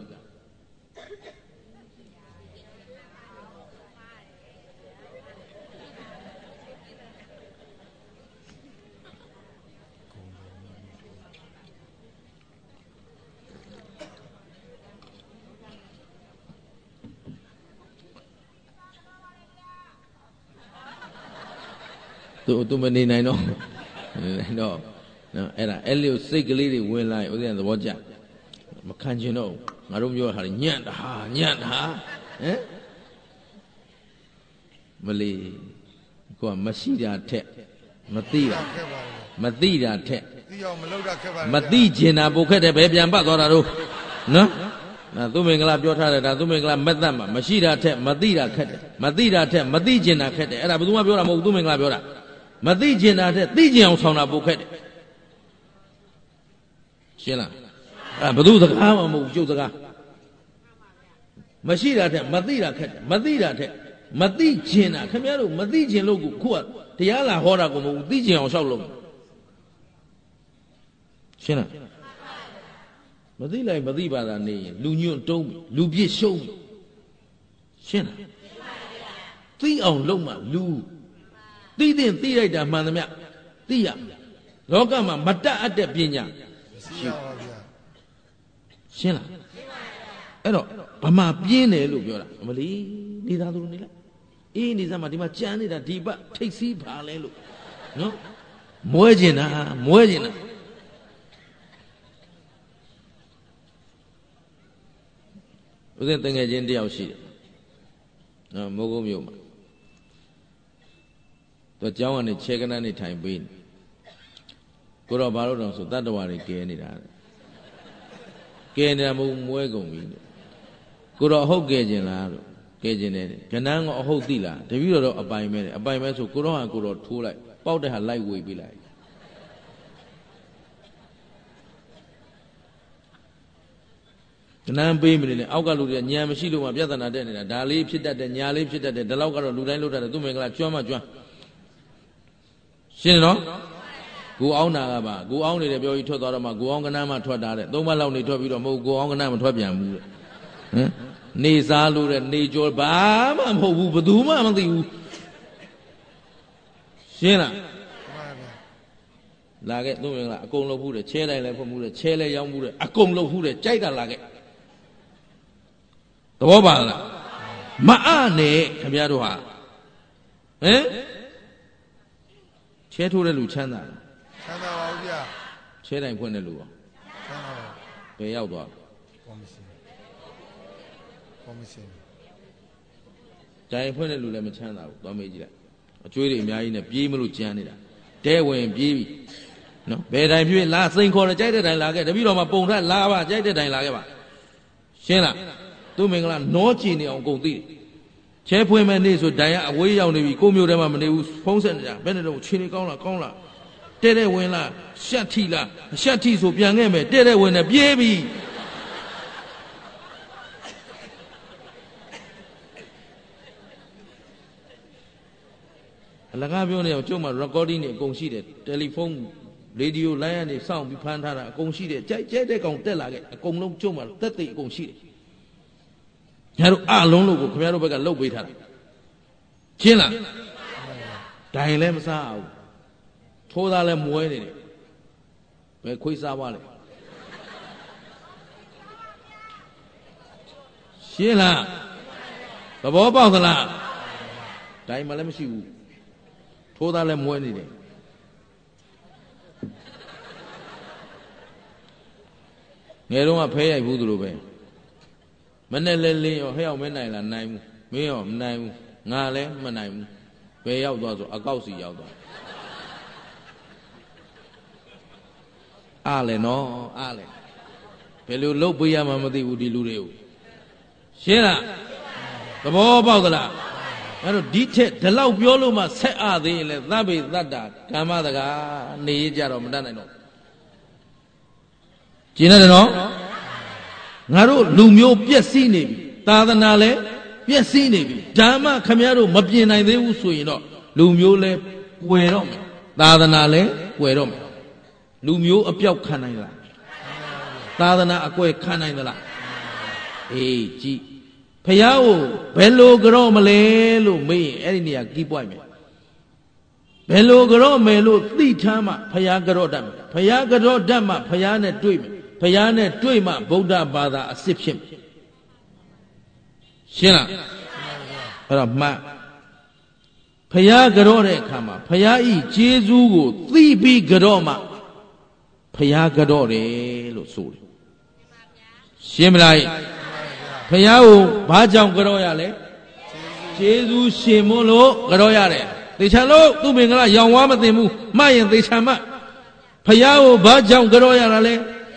သူသူမနေနိုင်တော့နိုင်တော့နော်အဲ့ဒါအဲ့လိုစိတ်ကလေးတွေဝင်လာရင်ဥစဉ်သဘောကျမခံချင်တော့ငါတို့ပြောတာညံ့တာညံ့တာဟမ်မလီကိုကမရှိတာထက်မသိတာမသိတာထက်သိအောင်မလုပ်တာခက်ပါမသိကျင်တာပိုခက်တယ်ဘယ်ပြန်ပတ်သွားတာတို့နော်ဒါသူမင်္ဂလာပြောထားတယ်ဒါသူမင်္ဂလာမက်သက်မှာမရှိတာထက်မသိတာခက်တယ်မသိတာထက်မသိကျင်တာခက်တယ်အဲ့ဒါဘယ်သူမှပြောတာမဟုတ်ဘူးသူမင်္ဂလာပြောတာမသိကျင်တာတဲ့သိကျင်အောင်ဆောင်တာပိုခက်တယ်ရှင်းလားအဲဘယ်သူစကားမှမဟုတ်ကျုပ်စကားမရှိတာတဲ့မသိတာခက်တယ်မသိတာတဲ့မသိကျင်တာခင်ဗျားတို့မသိကျင်လို့ခုကတရားလာဟောတာကိုမဟုတ်ဘူးသိကျင်အောင်ရှောက်လို့ရှင်းလားမသိလိုက်မသိပါတာနေရင်လူညွန့်တုံးလူပြစ်ရှုံးရှင်းလားသိအောင်လုပ်မှလူသိတဲ့သိလိုက်တာမှန်သမျှသိရလောကမှာမတတ်အပ်တဲ့ပညာရှိပါဗျာရှင်းလားအဲ့တော့ဗမာပြင်းတယ်လို့ပြောတာမလီနေသားသူနေလိုက်အေးနေစမ်းမှာဒီမှာကြမ်းနေတာဒီပတ်ထိတ်စီးပါလဲလို့နော်မွဲကျင်တာမွဲကျင်တာဦးဇင်းတငယ်ချင်းတယောက်ရှိတယ်နော်မိုးကုန်းမြို့မှာသူเจ้าကနေခြေကနန်းနေထိုင်ပေးနေကိုတော့ဘာလို့တော့ဆိုတတ္တဝါတွေကဲနေတာကဲနေတာမဟုတ်မွဲကုန်ပြီကိုတော့အဟုတ်ကဲခြင်းလားလို့ကဲခြင်းတယ်ကနန်းကအဟုတ်သိလားတပည့်တော်တော့အပိုင်ပဲအပိုင်ပဲဆိုကိုတော့ဟာကိုတော့ထိုးလိုက်ပေါက်တဲ့ဟာလိုက်ဝေပေးလိုက်ကနန်းပေးမနေနဲ့အောက်ကလူတွေကညံမရှိလို့မှပြဿနာတက်နေတာဒါလေးဖြစ်တတ်တယ်ညာလေးဖြစ်တတ်တယ်ဒါလောက်ကတော့လူတိုင်းလုပ်တတ်တယ်သူ့မင်္ဂလာကျွမ်းမှကျွမ်းရှင်းနော်ကိုအောင်နာကပါကိုအောင်နေတယ်ပြောပြီးထွက်သွားတော့မှကိုအောင်ကနန်းမှထွက်တာတဲ့သုံးပတ်လောက်နေထွက်ပြီးတော့မဟုတ်ကိုအောင်ကနန်းမထွက်ပြန်ဘူးတဲ့ဟမ်နေစားလို့တဲ့နေကြောဘာမှမဟုတ်ဘူးဘယ်သူမှမသိဘူးရှင်းလားလာခဲ့သူ့မင်္ဂလာအကုန်လုပ်ဘူးတဲ့ချဲတိုင်းလည်းဖွင့်ဘူးတဲ့ချဲလည်းရောင်းဘူးတဲ့အကုန်လုပ်ဘူးတဲ့ကြိုက်တာလာခဲ့သဘောပါလားမအနဲ့ခင်ဗျားတို့ဟာဟမ်ချဲထိုးတဲ့လူချမ်းသာလားချမ်းသာပါဘူးဗျာချဲတိုင်းဖွင့်တဲ့လူရောချမ်းသာပါဘယ်ရောက်သွားကော်မရှင်ကော်မရှင်တိုင်းဖွင့်တဲ့လူလည်းမချမ်းသာဘူးသွားမေးကြည့်လိုက်အကျွေးတွေအများကြီးနဲ့ပြေးမလို့ကြမ်းနေတာတဲဝင်ပြေးပြီနော်ဘယ်တိုင်းပြေးလာစိန်ခေါ်တယ်ကြိုက်တဲ့တိုင်းလာခဲ့တပည့်တော်မှာပုံထက်လာပါကြိုက်တဲ့တိုင်းလာခဲ့ပါရှင်းလားသူ့မင်္ဂလာနောကြည်နေအောင်ကုန်သိတယ်ချဲဖွင့်မဲ့နေ့ဆိုတိုင်ကအဝေးရောက်နေပြီကိုမျိုးထဲမှာမနေဘူးဖုံးဆက်နေတာဘယ်နဲ့တော့ခြေနေကောင်းလားကောင်းလားတဲ့တဲ့ဝင်လားရှက်ထီလားရှက်ထီဆိုပြန်ခဲ့မယ်တဲ့တဲ့ဝင်နဲ့ပြေးပြီအလကားပြောနေအောင်ကျုပ်မှာ recording တွေအကုန်ရှိတယ်တယ်လီဖုန်းရေဒီယိုလိုင်းကနေစောင့်ပြီးဖမ်းထားတာအကုန်ရှိတယ်ကြိုက်ကြိုက်တဲ့ကောင်တက်လာခဲ့အကုန်လုံးကျုပ်မှာတက်သိအကုန်ရှိတယ်ညာတို့အလုံးလို့ကိုခင်ဗျားတို့ဘက်ကလှုပ်ပေးထားတာရှင်းလားဒိုင်လည်းမစားအောင်ထိုးသားလည်းမွဲနေတယ်ဘယ်ခွေးစားပါလဲရှင်းလားသဘောပေါက်သလားဒိုင်မှလည်းမရှိဘူးထိုးသားလည်းမွဲနေတယ်ငယ်တော့ကဖဲရိုက်ဘူးသူလိုပဲမနဲ့လဲလင်းရောဟဲ့အောင်မနိုင်လားနိုင်ဘူးမင်းရောမနိုင်ဘူးငါလည်းမနိုင်ဘူးဘယ်ရောက်သွားဆိုအကောက်စီရောက်သွားအားလေနော်အားလေဘယ်လိုလုပ်ပေးရမှမသိဘူးဒီလူတွေကိုရှင်းလားသဘောပေါက်သလားအဲ့တော့ဒီထက်ဒီလောက်ပြောလို့မှဆက်အသေးရင်လေသဗ္ဗေတ္တာကမ္မတကာနေကြတော့မတတ်နိုင်တော့ကျင်းတယ်နော်ငါတို့လူမျိုးပြည့်စည်နေပြီသာသနာလည်းပြည့်စည်နေပြီဓမ္မခမည်းတော်မပြင်နိုင်သေးဘူးဆိုရင်တော့လူမျိုးလည်းကွယ်တော့မယ်သာသနာလည်းကွယ်တော့မယ်လူမျိုးအပြောက်ခံနိုင်လားသာသနာအကွယ်ခံနိုင်သလားအေးကြည့်ဖះကိုဘယ်လိုကြော့မလဲလို့မေးရင်အဲ့ဒီနေရာကီးပွိုက်မယ်ဘယ်လိုကြော့မယ်လို့သိထမ်းမှဖះကြော့တတ်မယ်ဖះကြော့တတ်မှဖះနဲ့တွေ့မယ်ဖះနဲ့တွေ့မှဗုဒ္ဓဘာသာအစစ်ဖြစ်မယ်ရှင်းလားအဲ့တော့မှတ်ဖះကြော့တဲ့အခါမှာဖះဤကျေးဇူးကိုသိပြီးကြော့မှဖះကြော့တယ်လို့ဆိုတယ်ရှင်းမလားဖះကိုဘာကြောင့်ကြော့ရလဲကျေးဇူးရှင်မို့လို့ကြော့ရတယ်သေချာလို့သူ့မင်္ဂလာရောင်ဝါမသိဘူးမှတ်ရင်သေချာမှတ်ဖះကိုဘာကြောင့်ကြော့ရတာလဲ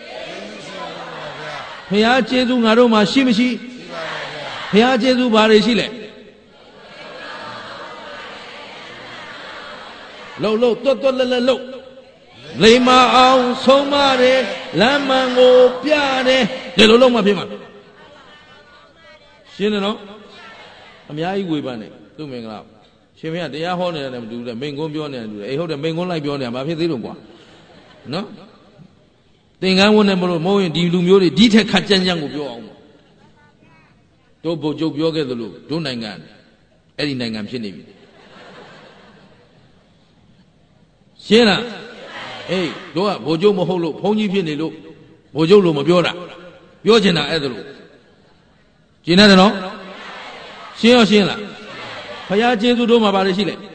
ဖះကျေးဇူးငါတို့မှာရှိမရှိဖះကျေးဇူးဘာတွေရှိလဲလှုပ်လှုပ်တွတ်တွတ်လက်လက်လှုပ်လိမ္မာအောင်ဆုံးမတယ်လမ်းမှန်ကိုပြတယ်ဒီလိုလုံးမဖြစ်မှာရှင်းတယ်နော်အများကြီးဝေဖန်တယ်သူ့မင်္ဂလာရှင်မင်းကတရားဟောနေတယ်မတူဘူးတဲ့မိန်ကုန်းပြောနေတယ်တူတယ်အေးဟုတ်တယ်မိန်ကုန်းလိုက်ပြောနေတာမဖြစ်သေးလို့ကွာနော်သင်္ကန်းဝတ်နေမလို့မဟုတ်ရင်ဒီလူမျိုးတွေဒီထက်ခက်ကြမ်းကြမ်းကိုပြောအောင်တို့ဘုတ်ကျုပ်ပြောခဲ့သလိုတို့နိုင်ငံအဲ့ဒီနိုင်ငံဖြစ်နေပြီရှင်းလားအေးတို့ကဘိုလ်ချုပ်မဟုတ်လို့ဘုန်းကြီးဖြစ်နေလို့ဘိုလ်ချုပ်လို့မပြောတာပြောချင်တာအဲ့ဒါလို့ရှင်းတယ်နော်ရှင်းရောရှင်းလားဖယားကျေးဇူးတို့မှာပါလေရှိလေ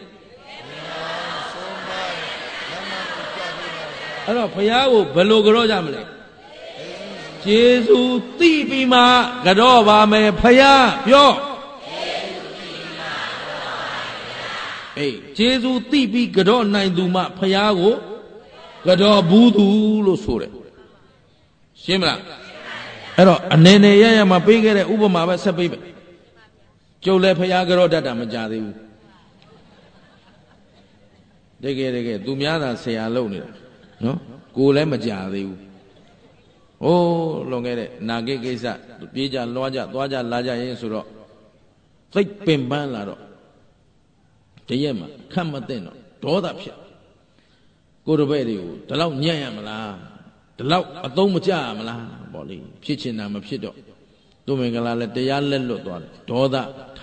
အဲ့တော့ဖယားကိုဘယ်လိုကြောကြမလဲကျေးဇူးသိပြီးမှကြောပါမယ်ဖယားပြောအေးကျေးဇူးသိပြီးကြောနိုင်သူမှဖယားကိုကြောဘူးသူလို့ဆိုတယ်ရှင်းမလားအဲ့တော့အနေနဲ့ရရမှာပေးခဲ့တဲ့ဥပမာပဲဆက်ပေးမယ်ကျုပ်လည်းဖယားကြောတတ်တာမကြသေးဘူးတကယ်တကယ်သူများသာဆရာလုပ်နေတာနော်ကိုယ်လည်းမကြသေးဘူးဟိုးလွန်ခဲ့တဲ့နာဂိကိစ္စပြေးကြလွှားကြသွားကြလာကြရင်ဆိုတော့သိပ်ပင်ပန်းလာတော့တရက်မှာခတ်မသိတော့ဒေါသဖြစ်ကိုယ်တပည့်တွေကိုဒီလောက်ညံ့ရမလားဒီလောက်အသုံးမကျရမလားပေါ့လေဖြစ်ချင်တာမဖြစ်တော့သူမင်္ဂလာလည်းတရားလက်လွတ်သွားတယ်ဒေါသထ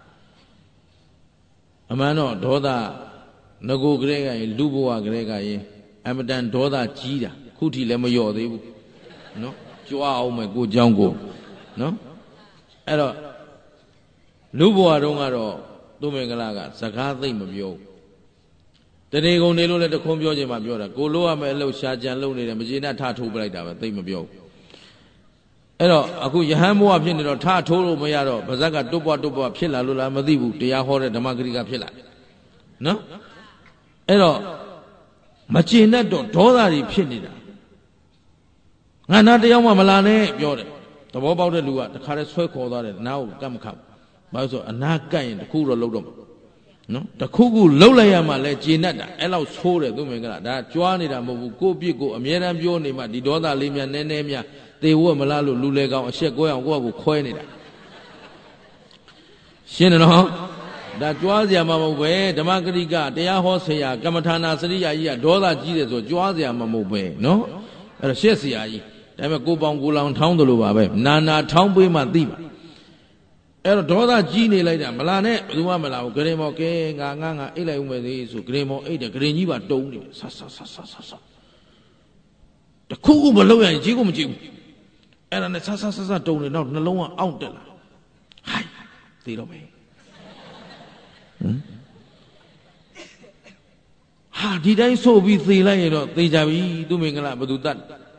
အမှန်တော့ဒေါသငကိုကလေးကရင်လူဘဝကလေးကရင်အမတန်ဒေါသကြီးတာခုထိလည်းမလျော့သေးဘူးနော်ကြွားအောင်မယ်ကိုเจ้าကိုနော်အဲ့တော့လူဘဝတုန်းကတော့သူမင်္ဂလာကစကားသိမ့်မပြောတဏီကုံနေလို့လည်းတခုံးပြောခြင်းမှပြောတာကိုလို့ရမယ်အလုပ်ရှာကြံလုပ်နေတယ်မကျေနပ်ထထိုးပလိုက်တာပဲသိမ့်မပြောအဲ့တော့အခုယဟန်ဘဝဖြစ်နေတော့ထထိုးလို့မရတော့ဗဇက်ကတွတ်ပွားတွတ်ပွားဖြစ်လာလို့လားမသိဘူးတရားဟောတဲ့ဓမ္မဂရိကဖြစ်လာနော်အဲ့တော့မကျေနပ်တော့ဒေါသတွေဖြစ်နေတာငါနာတယောက်မှမလာနဲ့ပြောတယ်သဘောပေါက်တဲ့လူကတခါတည်းဆွဲခေါ်သွားတယ်နားကိုကတ်မခတ်ဘာလို့ဆိုအနာကတ်ရင်တခုတော့လှုပ်တော့မှာနော်တခုခုလှုပ်လိုက်ရမှလဲကျေနပ်တာအဲ့လောက်ဆိုးတယ်သူမင်္ဂလာဒါကြွားနေတာမဟုတ်ဘူးကိုယ့်ပြစ်ကိုအမြဲတမ်းပြောနေမှဒီဒေါသလေးများနည်းနည်းများသေဝက်မလားလို့လူလေကောင်အရှက်ကွဲအောင်ကိုယ့်အကူခွဲနေတာရှင်းတယ်နော်ဒါကြွားစရာမမဟုတ်ပဲဓမ္မဂရိကတရားဟောဆရာကမ္မထာနာစရိယာကြီးကဒေါသကြီးတယ်ဆိုကြွားစရာမမဟုတ်ပဲနော်အဲ့တော့ရှက်စရာကြီးဒါပေမဲ့ကိုပေါင်ကိုလောင်ထောင်းတယ်လို့ပါပဲနာနာထောင်းပေးမှသိပါအဲ့တော့ဒေါသကြီးနေလိုက်တာမလာနဲ့ဘယ်သူမှမလာဘူးဂရင်မောကဲငါငါငါအိတ်လိုက်ဦးမယ်သေးဆိုဂရင်မောအိတ်တယ်ဂရင်ကြီးပါတုံးနေတယ်ဆဆဆဆဆဆတခုခုမလုပ်ရရင်ကြီးကိုမကြည့်ဘူးအဲ့ဒါနဲ့ဆဆဆဆတုံးနေတော့နှလုံးကအောင့်တက်လာဟိုက်သေတော့မယ်ဟမ်ဟာဒီတိုင်းဆိုပြီးသေလိုက်ရင်တော့သေကြပြီသူမင်္ဂလာဘယ်သူတတ်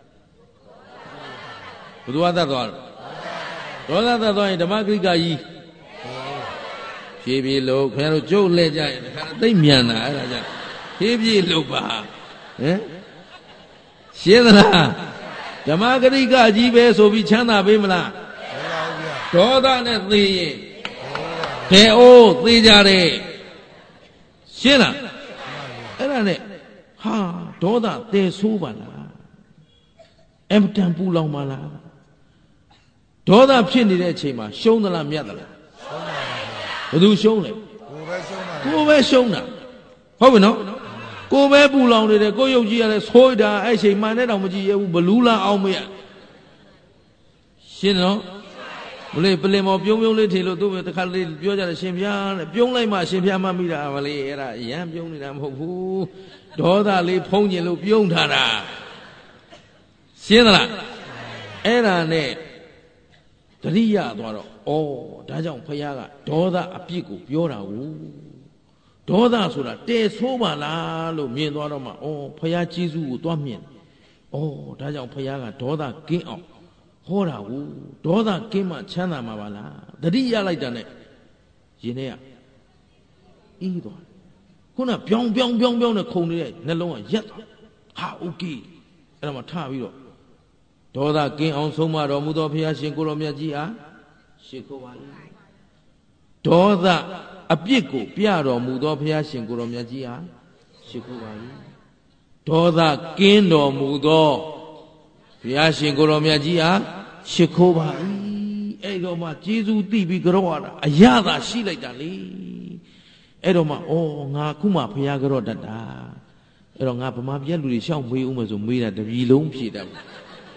ဘယ်သူကတတ်သွားဒေါသတတ်သွားရင်ဓမ္မဂရိကကြီးဖြည်းဖြည်းလို့ခင်ဗျားတို့ကြုတ်လဲကြရင်ခါသိမ့်မြန်တာအဲ့ဒါကြောင့်ဖြည်းဖြည်းလို့ပါဟမ်ရှင်းသလားဓမ္မဂရိကကြီးပဲဆိုပြီးချမ်းသာပေးမလားဒေါသနဲ့သေရင်ကဲအိုးသေကြတယ်ရှင်းလားအဲ့ဒါနဲ့ဟာဒေါသသေဆိုးပါလားအမတန်ပူလောင်ပါလားဒေါသဖြစ်နေတဲ့အချိန်မှာရှုံးသလားမြတ်သလားဘယ်သူရှုံးလဲကိုယ်ပဲရှုံးတာဟုတ်ပြီနော်ကိုယ်ပဲပူလောင်နေတယ်ကိုယ်ရုပ်ကြီးရတယ်ဆိုးတာအဲ့ချိန်မှန်တဲ့တောင်မကြည့်ရဘူးဘလူးလားအောင်မရရှင်းနော်ဘလေပလင်မော်ပြုံးပြုံးလေးထင်လို့သူ့တခါလေးပြောကြတယ်ရှင်ဖျားတဲ့ပြုံးလိုက်မှရှင်ဖျားမှမိတာဗလေအဲ့ဒါရမ်းပြုံးနေတာမဟုတ်ဘူးဒေါသလေးဖုံးကျင်လို့ပြုံးထားတာရှင်းသလားအဲ့ဒါနဲ့တတိယသွားတော့ဩဒါကြောင့်ဖခင်ကဒေါသအပြစ်ကိုပြောတာကိုဒေါသဆိုတာတဲဆိုးပါလားလို့မြင်သွားတော့မှဩဖခင်ကျေးဇူးကိုသွားမြင်ဩဒါကြောင့်ဖခင်ကဒေါသကင်းအောင်ဟောတာကိုဒေါသကင်းမှချမ်းသာမှာပါလားတတိယလိုက်တာနဲ့ရင်ထဲကအေးသွားခုနပြောင်းပြောင်းပြောင်းပြောင်းနဲ့ခုန်နေတဲ့နှလုံးကရက်သွားဟာโอเคအဲ့ဒါမှထပြီးတော့ဒေါသကင်းအောင်ဆုံးမတော်မူသောဘုရားရှင်ကိုရောမြတ်ကြီးအားရှိခိုးပါ၏ဒေါသအပြစ်ကိုပြတော်မူသောဘုရားရှင်ကိုရောမြတ်ကြီးအားရှိခိုးပါ၏ဒေါသကင်းတော်မူသောဘုရားရှင်ကိုရောမြတ်ကြီးအားရှိခိုးပါ၏အဲ့တော့မှကျေးဇူးသိပြီးကြောက်ရတာအရသာရှိလိုက်တာလေအဲ့တော့မှဩငါခုမှဘုရားကြောက်တတ်တာအဲ့တော့ငါဗမာပြည်လူတွေရှောက်မေးဦးမယ်ဆိုမေးတာတပြီလုံးဖြေတတ်ဘူး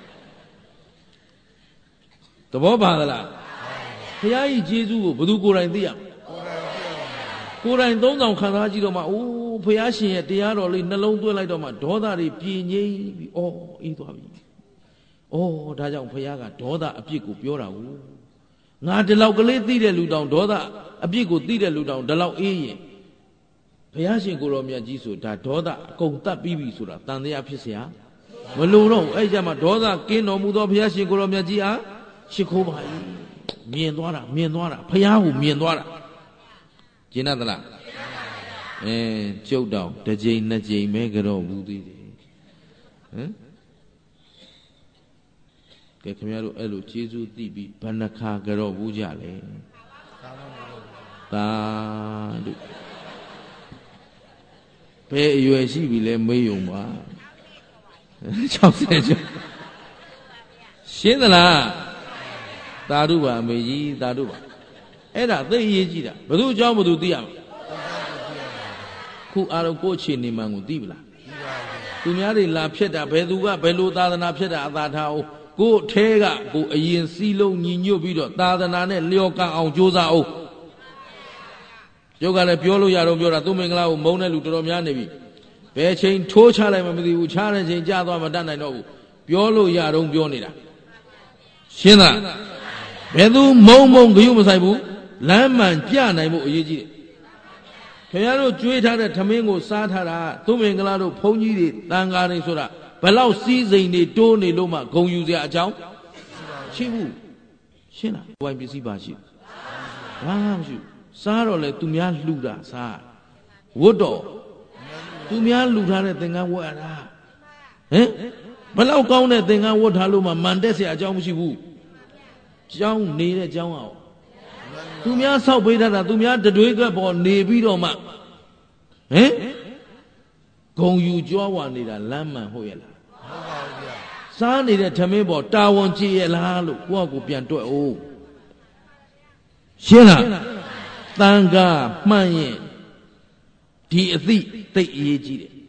သဘောပါသလားဘုရားကြီးကျေးဇူးကိုဘယ်သူကိုယ်တိုင်သိရကိုယ်တိုင်သုံးဆောင်ခံစားကြည့်တော့မှအိုးဘုရားရှင်ရဲ့တရားတော်လေးနှလုံးသွင်းလိုက်တော့မှဒေါသတွေပြင်းငိမ့်ပြီးအော်အေးသွားပြီအော်ဒါကြောင့်ဘုရားကဒေါသအပြစ်ကိုပြောတာကိုငါဒီလောက်ကလေးသိတဲ့လူတောင်ဒေါသအပြစ်ကိုသိတဲ့လူတောင်ဒီလောက်အေးရင်ဘုရားရှင်ကိုရောမြတ်ကြီးဆိုဒါဒေါသအကုန်တတ်ပြီးပြီဆိုတာတန်တရားဖြစ်เสียမလိုတော့အဲ့ကြမှာဒေါသကင်းတော်မူသောဘုရားရှင်ကိုရောမြတ်ကြီးဟာရှိခိုးပါ၏မြင်သွားတာမြင်သွားတာဘုရားကိုမြင်သွားတာကျင့်သလားအဲကျုပ်တောင်တစ်ကြိမ်နှစ်ကြိမ်ပဲကြတော့ဘူးသေးတယ်ဟမ်ကဲခင်ဗျားတို့အဲ့လိုကျေးဇူးသိပြီးဘယ်နှခါကြတော့ဘူးကြလဲသာတို့ဘယ်အရွယ်ရှိပြီလဲမေးယုံပါ၆၀ကျော်ရှင်းသလားသာဓုပါအမေကြီးသာဓုပါအဲ့ဒါသိအရေးကြီးတာဘယ်သူအကြောင်းဘယ်သူသိရမှာခုအားလုံးကိုယ့်အခြေအနေမှန်ကိုသိပလားသူများတွေလာဖြစ်တာဘယ်သူကဘယ်လိုသာသနာဖြစ်တာအသာထားအောင်ကိုယ့်ထဲကကိုယ်အရင်စီးလုံးညီညွတ်ပြီးတော့သာသနာနဲ့လျော်ကန်အောင်ကြိုးစားအောင်ယောဂလည်းပြောလို့ရတော့ပြောတာသူမင်္ဂလာကိုမုန်းတဲ့လူတော်တော်များနေပြီဘယ်ချိန်ထိုးချလိုက်မှမသိဘူးချတဲ့ချိန်ကြာသွားမှတတ်နိုင်တော့ဘူးပြောလို့ရတော့ပြောနေတာရှင်းလားဘယ်သူမုံမုံဂယုမဆိုင်ဘူးလမ်းမှန်ကြနိုင်ဖို့အရေးကြီးတယ်ခင်ဗျားတို့ကြွေးထားတဲ့ထမင်းကိုစားထားတာသူမင်္ဂလာတို့ဘုန်းကြီးတွေတန်ဃာတွေဆိုတာဘယ်လောက်စီးစိမ်တွေတိုးနေလို့မှဂုံယူစရာအကြောင်းရှိဘူးရှင်းလားဝိုင်းပစ္စည်းပါရှိဘာမှမရှိဘူးစားတော့လေသူများလှူတာစားဝတ်တော့သူများလှူထားတဲ့သင်္ကန်းဝတ်ရတာဟင်ဘယ်လောက်ကောင်းတဲ့သင်္ကန်းဝတ်ထားလို့မှမန်တက်เสียအကြောင်းမရှိဘူးကျောင်းနေတဲ့ကျောင်းအောင်သူများဆောက်ပေးထားတာသူများတတွေးကပေါ်နေပြီးတော့မှဟင်ဂုံယူကြွားဝါနေတာလမ်းမှန်ဟုတ်ရဲ့လားဟုတ်ပါဘူးဗျာစားနေတဲ့ထမင်းပေါ်တာဝန်ကြည့်ရဲ့လားလို့ကိုယ့်အကူပြန်တွက်အောင်ရှင်းလားတန်ခါမှန်ရင်ဒီအသိသိအရေးကြီးတယ်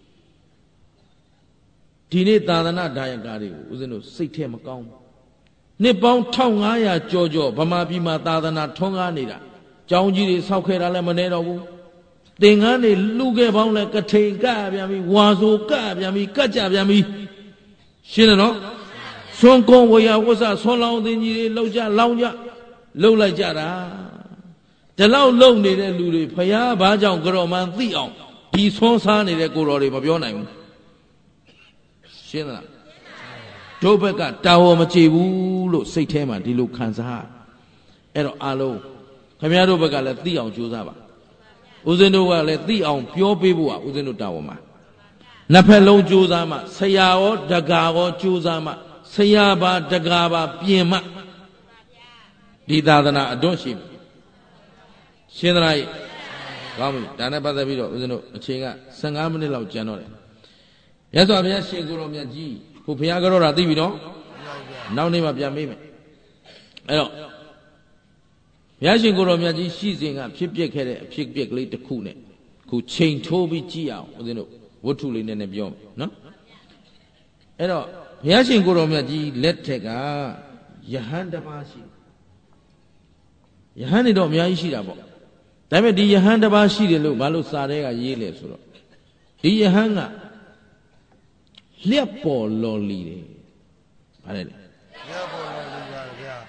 ဒီနေ့သာသနာဒါယကာတွေကိုဦးဇင်းတို့စိတ်ထဲမကောင်းဘူးနှစ်ပေါင်း၁၅၀၀ကျော်ကျော်ဗမာပြည်မှာသာသနာထွန်းကားနေတာကျောင်းကြီးတွေဆောက်ခဲ့တာလည်းမနေတော့ဘူးသင်္ကန်းတွေလှူခဲ့ပေါင်းလဲကထိန်ကပ်ပြန်ပြီဝါဆိုကပ်ပြန်ပြီကတ်ကြပြန်ပြီရှင်းတယ်နော်ဆွန်ကုန်းဝေယဝဆဆွန်လောင်းသင်ကြီးတွေလှုပ်ကြလောင်းကြလှုပ်လိုက်ကြတာဒီလောက်လှုပ်နေတဲ့လူတွေဖယားဘာကြောင့်ကြော်မှန်းသိအောင်ဒီဆွန်စားနေတဲ့ကိုတော်တွေမပြောနိုင်ဘူးရှင်းသလားတို့ဘက်ကတာဝမကြည့်ဘူးလို့စိတ်ထဲမှာဒီလိုခံစားအဲ့တော့အားလုံးခင်ဗျားတို့ဘက်ကလည်းသိအောင်ကြိုးစားပါဦးဇင်းတို့ကလည်းသိအောင်ပြောပေးဖို့ကဦးဇင်းတို့တာဝန်မှာနှစ်ဖက်လုံးကြိုးစားမှဆရာရောတကာရောကြိုးစားမှဆရာပါတကာပါပြင်မှဒီသာသနာအတွန်းရှိရှင်းသလားကောင်းပြီဒါနဲ့ပတ်သက်ပြီးတော့ဦးဇင်းတို့အချိန်က၁၅မိနစ်လောက်ကျန်တော့တယ်မြတ်စွာဘုရားရှင်ကိုယ်တော်မြတ်ကြီးကိုဘုရားကြောတာသိပြီနော်နောက်နေ့မှပြန်မေးမယ်အဲ့တော့ဘုရားရှင်ကိုယ်တော်မြတ်ကြီးရှိစဉ်ကဖြစ်ပျက်ခဲ့တဲ့အဖြစ်ပျက်ကလေးတစ်ခုနဲ့ခုချိန်ထိုးပြီးကြည့်အောင်ဦးဇင်းတို့ဝတ္ထုလေးနဲ့လည်းပြောမယ်နော်အဲ့တော့ဘုရားရှင်ကိုယ်တော်မြတ်ကြီးလက်ထက်ကယဟန်တစ်ပါးရှိယဟန်တွေတော့အများကြီးရှိတာပေါ့ဒါပေမဲ့ဒီယဟန်တစ်ပါးရှိတယ်လို့ဘာလို့စာထဲကရေးလဲဆိုတော့ဒီယဟန်ကလျက်ပေါ်လော်လီတယ်ဗါလဲလျက်ပေါ်လော်လီပါဗျာ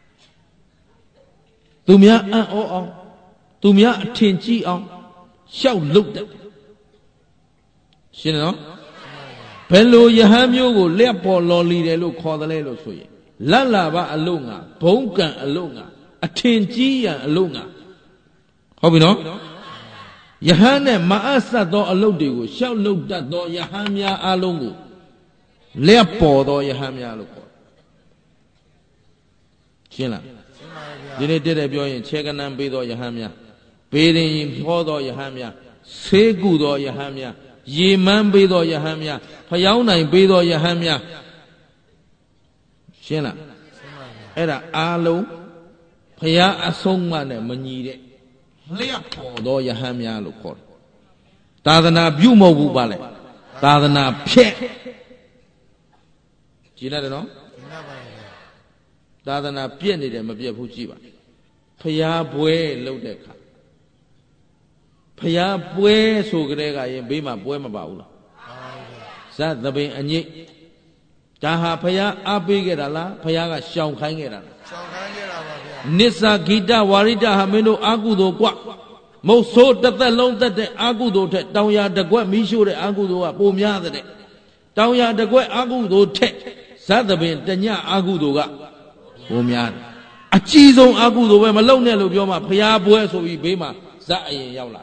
သူများအံ့ဩအောင်သူများအထင်ကြီးအောင်ရှောက်လုတ်တယ်ရှင်းတယ်နော်ဘယ်လိုယဟန်မျိုးကိုလျက်ပေါ်လော်လီတယ်လို့ခေါ်တယ်လဲလို့ဆိုရင်လတ်လာပါအလုံးငါဘုံကံအလုံးငါအထင်ကြီးရန်အလုံးငါဟုတ်ပြီနော်ယဟန်နဲ့မအပ်ဆက်သောအလုတ်တွေကိုရှောက်လုတ်တတ်သောယဟန်များအလုံးကိုလက်ပေါ်သောယဟန်များလို့ခေါ်ရှင်းလားဒီနေ့တည့်တယ်ပြောရင်ခြေကနန်းပေးသောယဟန်များပေရင်ရင်ဖြောသောယဟန်များဆေးကုသောယဟန်များရေမန်းပေးသောယဟန်များဖျောင်းနိုင်ပေးသောယဟန်များရှင်းလားအဲ့ဒါအားလုံးဖျားအဆုံးမနဲ့မညီတဲ့လျက်ပေါ်သောယဟန်များလို့ခေါ်တယ်သာသနာပြုမဟုတ်ဘူးပါလေသာသနာဖျက်ကြည်ရတယ်နော်သာသနာပြည့်နေတယ်မပြည့်ဘူးကြည့်ပါဖျားပွဲလုပ်တဲ့အခါဖျားပွဲဆိုကြတဲ့ကရင်ဘေးမှာပွဲမပါဘူးလားဇတ်သပင်အညိတ်ဒါဟာဖျားအားပေးခဲ့တာလားဖျားကရှောင်ခိုင်းခဲ့တာလားရှောင်ခိုင်းခဲ့တာပါဗျာ Nissa Gita Warita Hamino Agudo Qua Moso Tatalon that the Agudo Tet, Tauya the Gua Mishu the Agudo Pumia the Tauya the Gua Agudo Tet, Sadabin, Tanya Agudoga Pumia. A cheese on Agudo, where Malone Lubioma, Pia Bues of Ibema, Zai Yaula.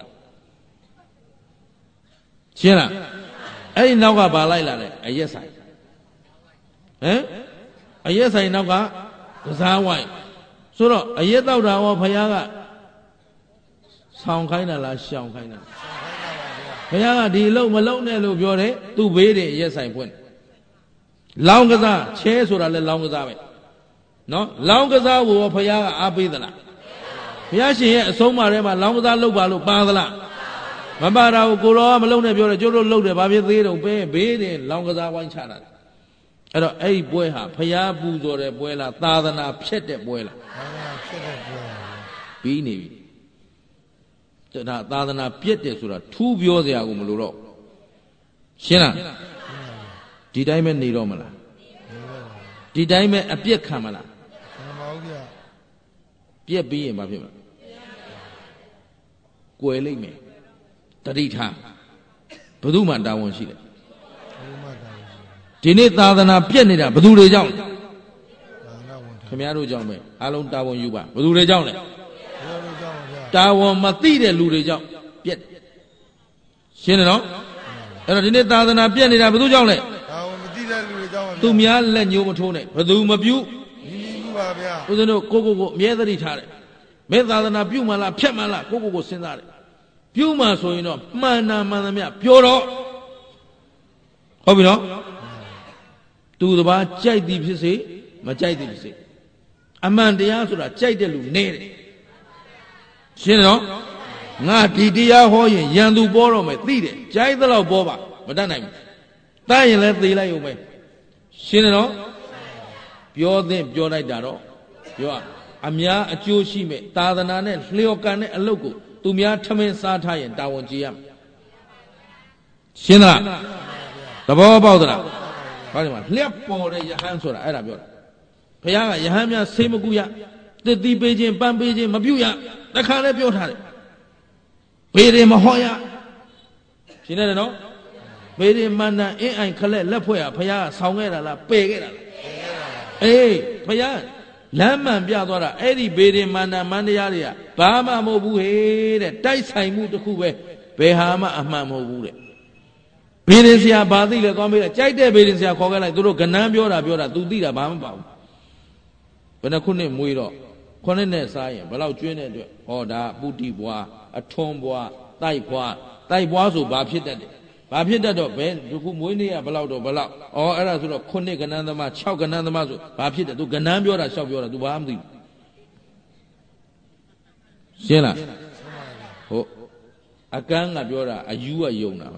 Chena, I now got Balaila, a yes I. Eh? A yes I now got Zawai. So, a yet out our Payaga sound kind of last sound kind of Payaga, the low Malone Lubiore, two baby, yes I went. Longaza, chairs or a little longer. No, Longaza will Payaga Abidala. Yashi, so Marema, Longaza Lubalo, Badala. Mabara, Guru, Malone, Joro loaded, Babi, Bay, Bay, Longaza, one channel. A boy, Paya Buzor, Buela, Tadana, Pet, Buela. Bini. Tadana, Piet, Sura, two views, the Agumuro. Shena. Did I mean Niromala? Did I mean a Piet Kamala? Piet be in Babima. Quelling me. Tadita. Paduma down she. Dinit Tadana Pianida, Badure John. Camaro John, Alon Tawon Yuba, Badure John. Tawon Matide Lure John. Piet. Shinano? And Dinit Tadana Pianida, Badu John. Tumia Len Yumotone, Baduma Bu. Udano Coco, Miedri Tare. Medana Pumala, Piamala, Coco Senare. Puma, so you know, Mana Manamia, Puro. Hobino? To the bar, Chai Deep say, Machai Deep say. Amanda Yasura, Chai de Lunere. Shino? Nati Dia Hoy, Yandu Boro, me, Tide, Chai the Law Boba, but then I'm dying left the Layo me. Shino? Pure them, Pure like Daro. You are. Amia, a Chioshime, Tadanane, Leocane, a local, Tumia Tamen Satai and Tawon Giam. Shina. The Boba. Lepo de Yahansura, Arabia. Paya, Yahamia, Semaguya, the deep Beijing, Bambiji, Mabuya, the Kalabio. Pede Mahoya. She never know. Pede Mana, and Kale, Lepoya, Paya, Sangera, Pegera. Eh, Paya, Laman Biadora, Eddie Bede Mana, Mandiaria, Bama Mobu, Dice Haimu to Kube, Behama, Amamobu. Beresia Badi, the Gombe, Chai de Beresia Kogana, Duro, Ganambio, Rabiola, Dudira, Bamba. When I couldn't muiro, Conne Sai, Balau June, or da, Booty Bois, a Tombois, Taipois, Taipoazo, Babita, Babita, Ben, Dukuini, Balau, Balau, or Arazula, Conne Ganandama, Chow Ganandamazo, Babita, to Ganambio, Shaviola, to Bamdi. Siena. Oh, a gang of Yora, a you a yona.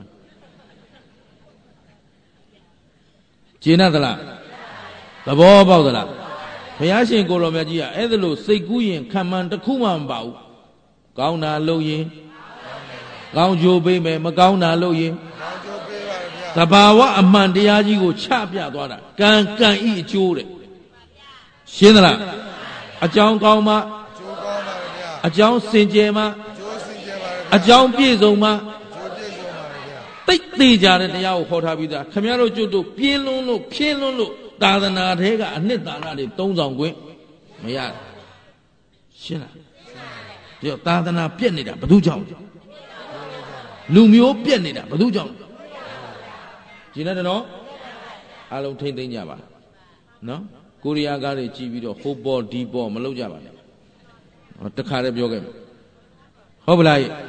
China the la, the Bob of the la. Payashin Golomagia, Edelo, Seguin, Command the Kuman Bow, Gauna Loye, Gaujo Beme, Magauna Loye, Tabawa, Amandiaji, Chapia, Gan Gan E. Jure. Shinala, a John Gauma, a John Saint Jema, a John Piezoma. Take the jar at the Yao Hotabida, Camaro Judo, Pielolo, Pielolo, Dadana Tega, and Nitana, Tons on Gwen. Maya Shina. The Dadana Pianida, Badujan. Lumio Pianida, Badujan. Gina no? I don't take the Java. No? Korea got a G V, Hope ball, deep ball, Malojava. Or the Carib Yoga. How will I?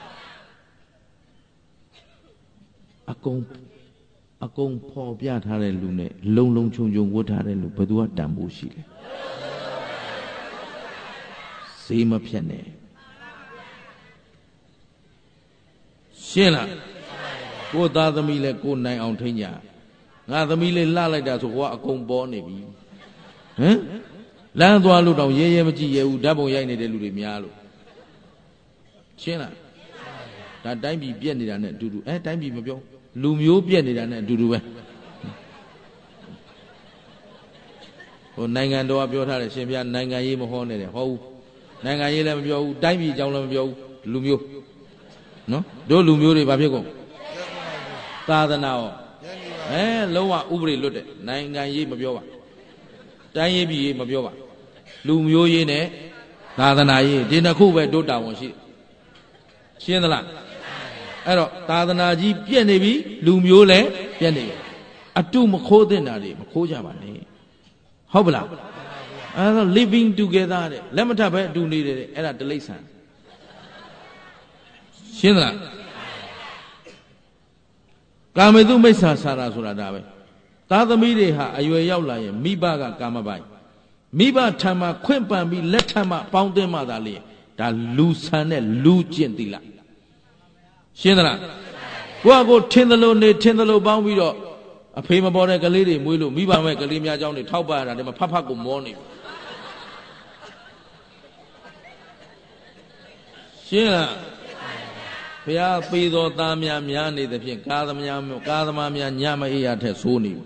A comb, a comb, Paul Piatare Lune, Long Long Chung Yung Water, Padua Dambushi. Same a piano. Shena, go da the meal, go nine on Tenya. Now the meal la like that, so what a comb born maybe. Eh? Landwa look down, ye, ye, double yanny de Ludimialo. Shena. That time be pianid and do, eh, time be mobile. Lumio pianid and do. ဟိုနိုင်ငံတော်ကပြောထားတယ်ရှင်ဘုရားနိုင်ငံရေးမဟောနဲ့တယ်ဟုတ်နိုင်ငံရေးလည်းမပြောဘူးတိုင်းပြည်အကြောင်းလည်းမပြောဘူးလူမျိုးနော်တို့လူမျိုးတွေဘာဖြစ်ကုန်သာသနာရောအဲလုံးဝဥပဒေလွတ်တယ်နိုင်ငံရေးမပြောပါတိုင်းရေးပြည်ရေးမပြောပါလူမျိုးရေးနဲ့သာသနာရေးဒီနှစ်ခုပဲတို့တာဝန်ရှိရှင်းသလားအဲ့တော့သာသနာကြီးပြည့်နေပြီလူမျိုးလည်းပြည့်နေပြီအတုမခိုးတဲ့နာတွေမခိုးကြပါနဲ့ဟုတ်ပလားအဲ့တော့ living together တဲ့လက်မထပ်ပဲအတူနေတယ်အဲ့ဒါတိလိစ္ဆာန်ရှင်းသလားကာမေတုမိစ္ဆာစာရာဆိုတာဒါပဲသားသမီးတွေဟာအရွယ်ရောက်လာရင်မိဘကကာမပိုင်မိဘထံမှာခွင့်ပန်ပြီးလက်ထပ်မှပေါင်းသိမှသာလေဒါလူဆန်တဲ့လူကျင့်သီလရှင်းသလားကိုကကိုထင်းသလိုနေထင်းသလိုပေါင်းပြီးတော့အဖေမပေါ်တဲ့ကလေးတွေမွေးလို့မိဘမဲ့ကလေးများကြောင်းတွေထောက်ပရတာဒီမှာဖတ်ဖတ်ကိုမောနေရှင်းလားဘုရားပေးတော်သားများများနေသဖြင့်ကာသမားကာသမားများညမအေးရထက်ဆိုးနေ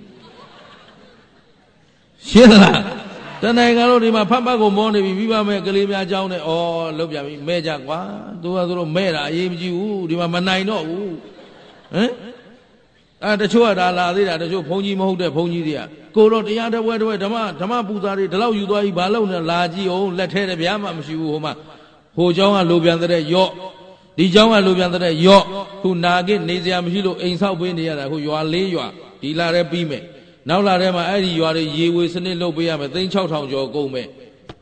ရှင်းလားတဏှာကလို့ဒီမှာဖတ်ဖတ်ကိုမောနေပြီမိဘမဲ့ကလေးများကြောင်းနဲ့ဩလောက်ပြန်ပြီမဲ့ကြကွာသူကသူတို့မဲ့တာအရေးမကြီးဘူးဒီမှာမနိုင်တော့ဘူးဟမ်အဲတချို့ကဒါလာသေးတာတချို့ဘုန်းကြီးမဟုတ်တဲ့ဘုန်းကြီးတွေကကိုတော့တရားတစ်ဝဲတစ်ဝဲဓမ္မဓမ္မပူဇာတွေဒီလောက်ယူသွားပြီးဘာလို့လဲလာကြည့်အောင်လက်ထဲတပြားမှမရှိဘူးဟိုမှာဟိုเจ้าကလိုပြန်တဲ့ရော့ဒီเจ้าကလိုပြန်တဲ့ရော့ခုနာကိနေစရာမရှိလို့အိမ်ဆောက်ပေးနေရတာခုရွာလေးရွာဒီလာရဲပြီးမယ်နောက်လာထဲမှာအဲ့ဒီရွာတွေရေဝေစနစ်လုပ်ပေးရမယ်သိန်း၆ထောင်ကျော်ကုန်မယ်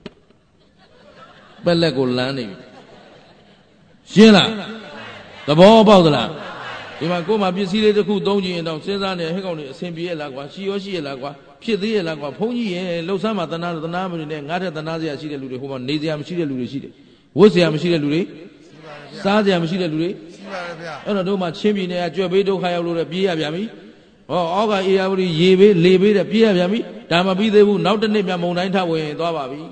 ပက်လက်ကိုလမ်းနေပြီရှင်းလားသဘောပေါက်သလားဒီမှာကိုယ်မှာပစ္စည်းလေးတစ်ခုသုံးကြည့်ရင်တော့စဉ်းစားနေဟဲ့ကောင်တွေအဆင်ပြေရလားကွာရှိရောရှိရလားကွာဖြစ်သေးရလားကွာဘုန်းကြီးရဲ့လှုပ်ရှားမှာတနာတနာမနေနဲ့ငါတဲ့တနာစရာရှိတဲ့လူတွေဟိုမှာနေစရာမရှိတဲ့လူတွေရှိတယ်ဝတ်စရာမရှိတဲ့လူတွေစားစရာမရှိတဲ့လူတွေရှိပါတယ်ဗျအဲ့တော့တို့မှာချင်းပြည်နယ်ကကြွယ်ပေးဒုက္ခရောက်လို့ပြေးရပြန်ပြီဟောဩဃအေယာဝတီရေပေးလေပေးတဲ့ပြေးရပြန်ပြီဒါမပြီးသေးဘူးနောက်တစ်နှစ်ပြန်မုံတိုင်းထဝင်သွားပါပြီ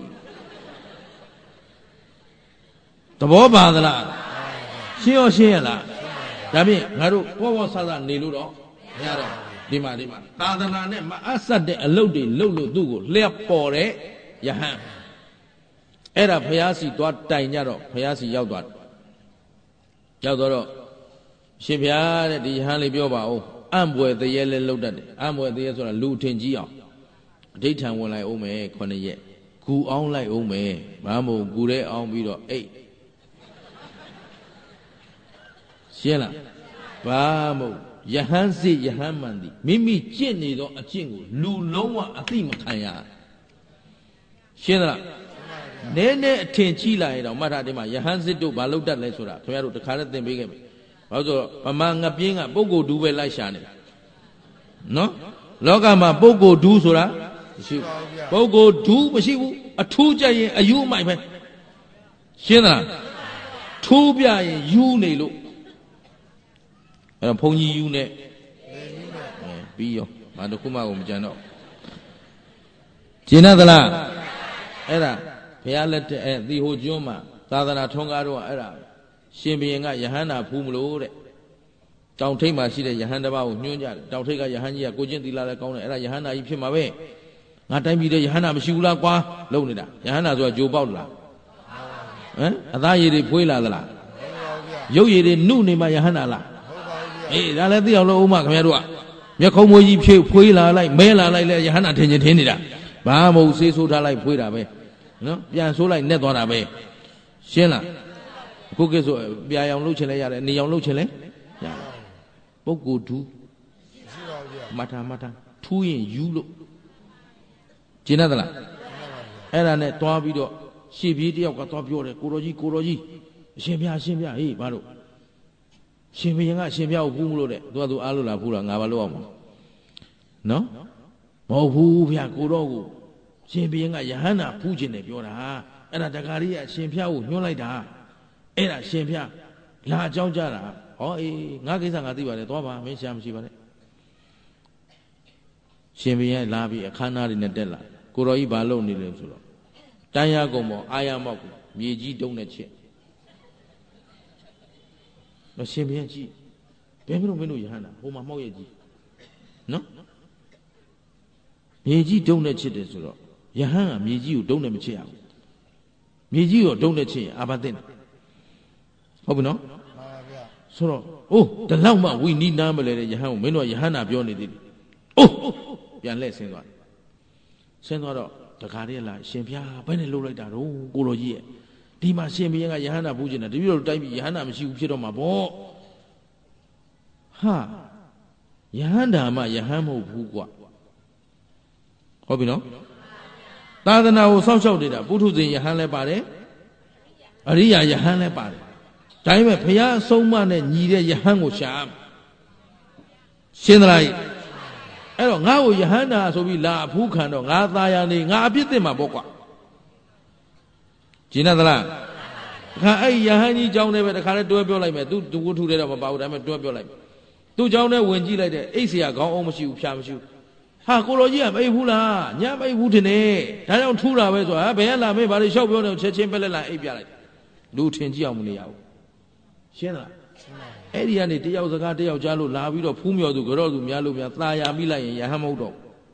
သဘောပါသလားရှင်းရောရှင်းရလားဒါဖြင့်ငါတို့ပေါ်ပေါ်ဆဆနေလို့တော့မရတော့ဒီမှာဒီမှာသာသနာနဲ့မအပ်ဆက်တဲ့အလုပ်တွေလုပ်လို့သူ့ကိုလျှက်ပေါ်တဲ့ယဟန်အဲ့ဒါဘုရားစီသွားတိုင်ကြတော့ဘုရားစီရောက်သွားရောက်တော့ရှင်ဘုရားတဲ့ဒီယဟန်လေးပြောပါဦးအံ့ဘွယ်တရေလဲလှုပ်တတ်တယ်အံ့ဘွယ်တရေဆိုတာလူအထင်ကြီးအောင်အဋိဌံဝင်လိုက်အောင်မယ်ခုနှစ်ရက်ဂူအောင်လိုက်အောင်မယ်ဘာမို့ဂူထဲအောင်ပြီးတော့အိတ်ရှင်းလားဘာမို့ယဟန်စစ်ယဟန်မှန်သည်မိမိကျင့်နေသောအကျင့်ကိုလူလုံးဝအသိမခံရရှင်းသလားနည်းနည်းအထင်ကြီးလာရင်တော့မှတ်ထားတယ်မှာယဟန်စစ်တို့ဘာလုပ်တတ်လဲဆိုတာခင်ဗျားတို့တခါနဲ့သင်ပေးခဲ့မယ်ဘာလို့ဆိုတော့ဗမာငပြင်းကပုဂ္ဂိုလ်ဒူးပဲလိုက်ရှာနေတာနော်လောကမှာပုဂ္ဂိုလ်ဒူးဆိုတာမရှိဘူးပုဂ္ဂိုလ်ဒူးမရှိဘူးအထူးကြရင်အယူအမိုက်ပဲရှင်းသလားထူးပြရင်ယူနေလို့အဲ့တော့ဘုန်းကြီးယူနေပြီးရောမတခုမှကိုမကြံတော့ကျင်သလားအဲ့ဒါဘုရားလက်တဲ့အဲ့ဒီဟိုကျွန်းမှာသာသနာထွန်းကားတော့အဲ့ဒါရှင်ဘုရင်ကယဟန္တာဖူးမလို့တဲ့တောင်ထိပ်မှာရှိတဲ့ယဟန်တစ်ပါးကိုညွှန်းကြတယ်တောင်ထိပ်ကယဟန်ကြီးကကိုချင်းသီလာလည်းကောင်းတယ်အဲ့ဒါယဟန္တာကြီးဖြစ်မှာပဲငါတိုင်းပြည်တဲ့ယဟန္တာမရှိဘူးလားကွာလုံနေတာယဟန္တာဆိုတာဂျိုပေါက်လားဟမ်အသားရည်တွေဖွေးလာသလားရုပ်ရည်တွေနုနေမှယဟန္တာလားအေးဒါလည်းသိအောင်လို့ဦးမခင်ဗျားတို့ကမျက်ခုံးမွေးကြီးဖြေဖွေးလာလိုက်မဲလာလိုက်လဲယဟန္တာထင်ချင်းထင်နေတာဘာမဟုတ်ဆေးဆိုးထားလိုက်ဖွေးတာပဲနော်ပြန်ဆိုးလိုက်နဲ့သွားတာပဲရှင်းလားအခုကိစ္စပြာရောင်လှုပ်ချင်လဲရတယ်နေရောင်လှုပ်ချင်လဲရတယ်ပုဂ္ဂိုလ်ဒူးမထာမထာထူးရင်ယူလို့ကျင်တတ်လားအဲ့ဒါနဲ့တွားပြီးတော့ရှေ့ပြေးတယောက်ကတွားပြောတယ်ကိုတော်ကြီးကိုတော်ကြီးအရှင်ပြအရှင်ပြဟေးဘာလို့ရှင်ဘုရင်ကရှင်ပြကိုဖူးမလို့တဲ့သူကသူအားလို့လားဖူးလားငါဘာလို့အောင်မနော်မဟုတ်ဘူးဗျာကိုတော်ကိုရှင်ဘုရင်ကယဟန္တာဖူးခြင်းတယ်ပြောတာအဲ့ဒါတခါလေးကရှင်ပြကိုညွှန်းလိုက်တာအဲ့ဒါရှင်ပြလာအကြောင်းကြတာဟောအေးငါကိစ္စငါသိပါတယ်သွားပါမင်းရှာမရှိပါနဲ့ရှင်ဘုရင်လာပြီးအခမ်းအနားတွေနဲ့တက်လာကိုတော်ကြီးဘာလုပ်နေလဲဆိုတော့တန်းရကုံပေါ်အာရမောက်ကိုမြေကြီးတုံးနဲ့ချက်မရှင်ဘုရင်ကြီးဘယ်မလို့မင်းတို့ယဟန္တာဟိုမှာမှောက်ရဲ့ကြီးနော်မြေကြီးတုံးနဲ့ချက်တယ်ဆိုတော့ယဟန်ကမြေကြီးကိုတုံးနဲ့မချစ်ရဘူးမြေကြီးကိုတုံးနဲ့ချစ်ရင်အာဘသင့်ဟုတ်ပြီနော်မှန်ပါဗျာဆိုတော့အိုးတလောက်မှဝိနိနာမလဲတဲ့ယဟန်ကိုမင်းတို့ကယဟန်နာပြောနေသေးတယ်အိုးပြန်လှည့်ဆင်းသွားဆင်းသွားတော့တခါတည်းလားရှင်ဖျားဘယ်နဲ့လှုပ်လိုက်တာတော့ကိုလိုကြီးရဲ့ဒီမှာရှင်ဘုရင်ကယဟန်နာပူးကျင်တာတပည့်တော်တိုက်ပြီးယဟန်နာမရှိဘူးဖြစ်တော့မှာပေါ့ဟာယဟန်ဓမ္မယဟန်မဟုတ်ဘူးကွာဟုတ်ပြီနော်သာသနာကိုစောင့်ရှောက်နေတာပုထုဇဉ်ယဟန်လည်းပါတယ်အရိယာယဟန်လည်းပါတယ်ဒါပေမဲ့ဘုရားအဆုံးအမနဲ့ညီတဲ့ယဟန်ကိုရှာရှင်းသလားအဲ့တော့ငါ့ကိုယဟန်နာဆိုပြီးလာအဖူးခံတော့ငါသားရနေငါအပြစ်တင်မှာပေါ့ကွာကျင်းသလားခါအဲ့ယဟန်ကြီးเจ้าနဲ့ပဲတခါလဲတွဲပြောလိုက်မယ်သူသူဝတ္ထုတွေတော့မပါဘူးဒါပေမဲ့တွဲပြောလိုက်မယ်သူเจ้าနဲ့ဝင်ကြည့်လိုက်တဲ့အိတ်เสียခေါင်းအောင်မရှိဘူးဖြာမရှိဘူးဟာကိုလိုကြီးကမိတ်ဘူးလားညမိတ်ဘူးထင်နေဒါကြောင့်ထူတာပဲဆိုတာဘယ်ကလာမေးဘာလို့ရှောက်ပြောနေချက်ချင်းပဲလက်လာအိတ်ပြလိုက်လူထင်ကြည့်အောင်မနေရဘူးရှင်းလားအဲ့ဒီကနေတယောက်စကားတယောက်ကြားလို့လာပြီးတော့ဖူးမြော်သူကြော့သူများလို့များตาရမိလိုက်ရင်ယဟန်မဟုတ်တော့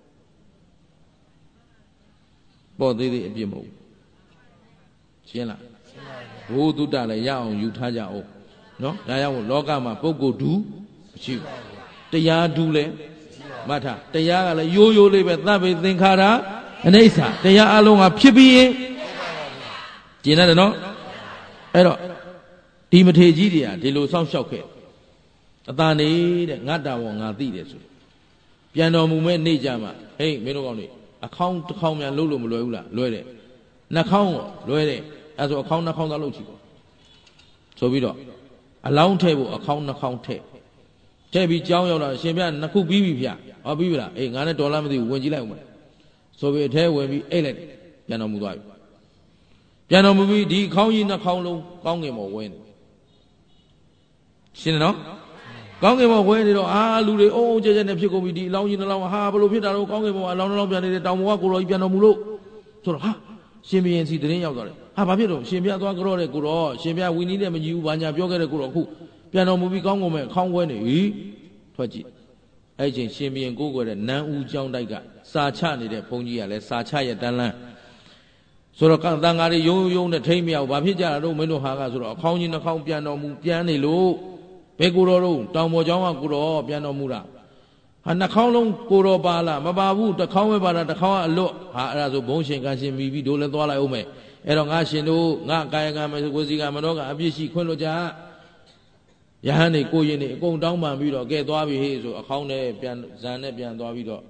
ပေါ်သေးသေးအပြစ်မဟုတ်ရှင်းလားဘုသူတ္တလည်းရအောင်ယူထားကြအောင်နော်ဒါကြောင့်လောကမှာပုဂ္ဂိုလ်ဒုမရှိဘူးတရားဒုလည်းမှတ်ထားတရားကလည်းရိုးရိုးလေးပဲသဗ္ဗေသင်္ခါရအနိစ္စတရားအလုံးကဖြစ်ပြီးရင်ကျင်တယ်နော်အဲ့တော့ဒီမထေကြီးတွေကဒီလိုစောင့်ရှောက်ခဲ့အသာနေတဲ့ငါတာဝန်ငါသိတယ်ဆိုပြန်တော်မူမဲ့နေကြမှာဟေးမင်းတို့ကောင်းနေအခေါင်းတစ်ခေါင်းများလှုပ်လို့မလွယ်ဘူးလားလွယ်တယ်နှာခေါင်းရောလွယ်တယ်အဲဆိုအခေါင်းနှာခေါင်းသာလှုပ်ချီပေါ့ဆိုပြီးတော့အလောင်းထည့်ဖို့အခေါင်းနှာခေါင်းထည့်ထည့်ပြီးကြောင်းရောက်လာရှင်ပြနှစ်ခုပြီးပြီဗျဟောပြီးပြီလားအေးငါနဲ့ဒေါ်လာမသိဘူးဝင်ကြည့်လိုက်ဦးမယ်ဆိုပြီးအထဲဝင်ပြီးအိတ်လိုက်ပြန်တော်မူသွားပြီပြန်တော်မူပြီးဒီခေါင်းကြီးနှာခေါင်းလုံးကောင်းငင်ပေါ်ဝင်တယ်ရှင်းတယ်နော်ကောင်းကင်ဘုံဝဲနေတော့အာလူတွေအုံအုံကျဲကျဲနဲ့ဖြစ်ကုန်ပြီဒီအလောင်းကြီးနှလောင်းဟာဘလို့ဖြစ်တာတော့ကောင်းကင်ဘုံအလောင်းနှလောင်းပြန်နေတဲ့တောင်ဘုံကကိုတော်ကြီးပြန်တော်မူလို့ဆိုတော့ဟာရှင်ဘုရင်စီတရင်ရောက်သွားတယ်ဟာဘာဖြစ်တော့ရှင်ဘုရားသွားကြောတဲ့ကိုတော်ရှင်ဘုရားဝီနီးနဲ့မကြည့်ဘူးဘာညာပြောခဲ့တဲ့ကိုတော်အခုပြန်တော်မူပြီးကောင်းကုန်မဲ့ခေါင်းဝဲနေပြီထွက်ကြည့်အဲ့ချင်းရှင်ဘုရင်ကိုကိုတဲ့နန်းဦးကျောင်းတိုက်ကစာချနေတဲ့ဘုန်းကြီးကလည်းစာချရဲ့တန်းလန်းဆိုတော့တန်ဃာတွေယုံယုံနဲ့ထိမ့်မြောက်ဘာဖြစ်ကြတာတော့မင်းတို့ဟာကဆိုတော့အခေါင်းကြီးနှာခေါင်းပြန်တော်မူပြန်နေလို့ဘယ်ကိုတော်တော့တောင်ပေါ်ကျောင်းကကိုတော်ပြန်တော်မူတာဟာနှာခေါင်းလုံးကိုတော်ပါလားမပါဘူးတစ်ခေါင်းပဲပါတာတစ်ခေါင်းကအလွတ်ဟာအဲ့ဒါဆိုဘုံရှင်ကရှင်မိပြီးတို့လည်းသွားလိုက်အောင်မယ်အဲ့တော့ငါရှင်တို့ငါကာယကံမကိုစီကမနောကအပြစ်ရှိခွင့်လို့ကြယဟန်နေကိုရင်နေအကုန်တောင်းပန်ပြီးတော့ကဲသွားပြီဟေးဆိုအခေါင်းနဲ့ပြန်ဇန်နဲ့ပြန်သွားပြီးတော့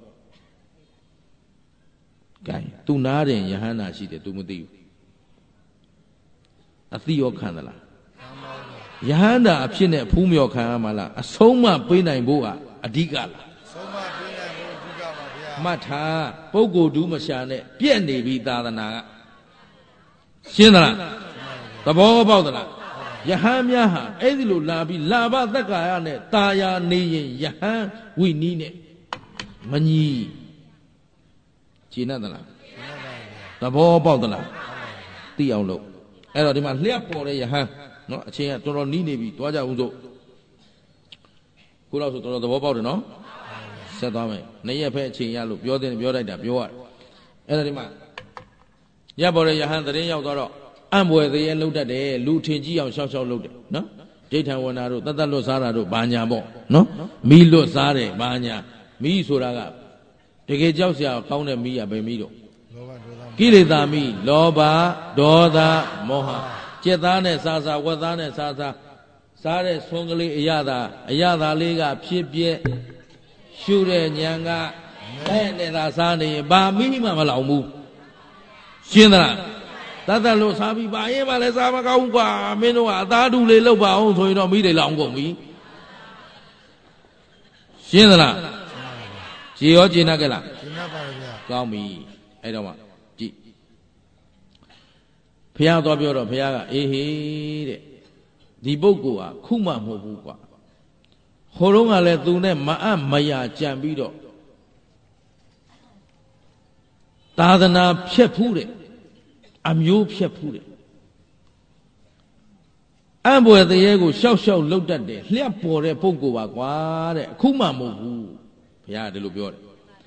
ကဲသူနားတယ်ယဟန်နာရှိတယ် तू မသိဘူးအသိရောခံသလားယဟန္တာအဖြစ်နဲ့ဖူးမြော်ခံရမှာလားအဆုံးမပေးနိုင်ဖို့ကအဓိကလားအဆုံးမပေးနိုင်ဖို့အဓိကပါဗျာမှတ်ထားပုဂ္ဂိုလ်ဒုမရှာနဲ့ပြက်နေပြီသာသနာကရှင်းသလားသဘောပေါက်သလားယဟန်များဟာအဲ့ဒီလိုလာပြီးလာဘသက်ကာယနဲ့ตาယာနေရင်ယဟန်ဝိနီးနဲ့မညီရှင်းသလားသဘောပေါက်သလားသိအောင်လို့အဲ့တော့ဒီမှာလျှက်ပေါ်တဲ့ယဟန်နော်အချိန်ကတော်တော်နီးနေပြီတွားကြဦးစို့ခုတော့ဆိုတော်တော်သဘောပေါက်တယ်နော်ဆက်သွားမယ်နှစ်ရက်ဖက်အချိန်ရလို့ပြောတဲ့ပြောလိုက်တာပြောရတယ်အဲ့ဒါဒီမှာရပ်ပေါ်တဲ့ယဟန်သတင်းရောက်တော့အံ့ဘွယ်သေးရဲ့လှုပ်တတ်တယ်လူထင်ကြီးအောင်ရှောက်ရှောက်လှုပ်တယ်နော်ဒိဋ္ဌံဝနာတို့တတ်တတ်လွတ်စားတာတို့ဘာညာပေါ့နော်မီးလွတ်စားတယ်ဘာညာမီးဆိုတာကတကယ်ကြောက်စရာကောင်းတဲ့မီးရပဲမီးတော့ကိလေသာမီးလောဘဒေါသမောဟကျက်သားနဲ့စားစားဝက်သားနဲ့စားစားစားတဲ့ဆွန်ကလေးအရသာအရသာလေးကဖြစ်ပြက်ရှုတဲ့ဉာဏ်ကတဲ့နဲ့သာစားနေရင်ဘာမိမှမလောင်ဘူးရှင်းသလားတတ်တတ်လို့စားပြီးပါရင်မှလည်းစားမကောင်းဘူးကွာမင်းတို့ကအသားတူလေးလောက်ပါအောင်ဆိုရင်တော့မိတွေလောင်ကုန်ပြီရှင်းသလားကြည်ရောကြည်နာကြလားကြည်နာပါဗျာကောင်းပြီအဲ့တော့မှကြည့်ဘုရားသွားပြောတော့ဘုရားကအေးဟေးတဲ့ဒီပုဂ္ဂိုလ်ဟာခုမှမဟုတ်ဘူးကွာဟိုတုန်းကလည်းသူနဲ့မအပ်မရကြံပြီးတော့သာသနာဖြတ်ဖူးတယ်အမျိုးဖြတ်ဖူးတယ်အံ့ဘွယ်တရေကိုရှောက်ရှောက်လှုပ်တတ်တယ်လျှက်ပေါ်တဲ့ပုဂ္ဂိုလ်ပါကွာတဲ့အခုမှမဟုတ်ဘူးဘုရားကဒီလိုပြောတယ်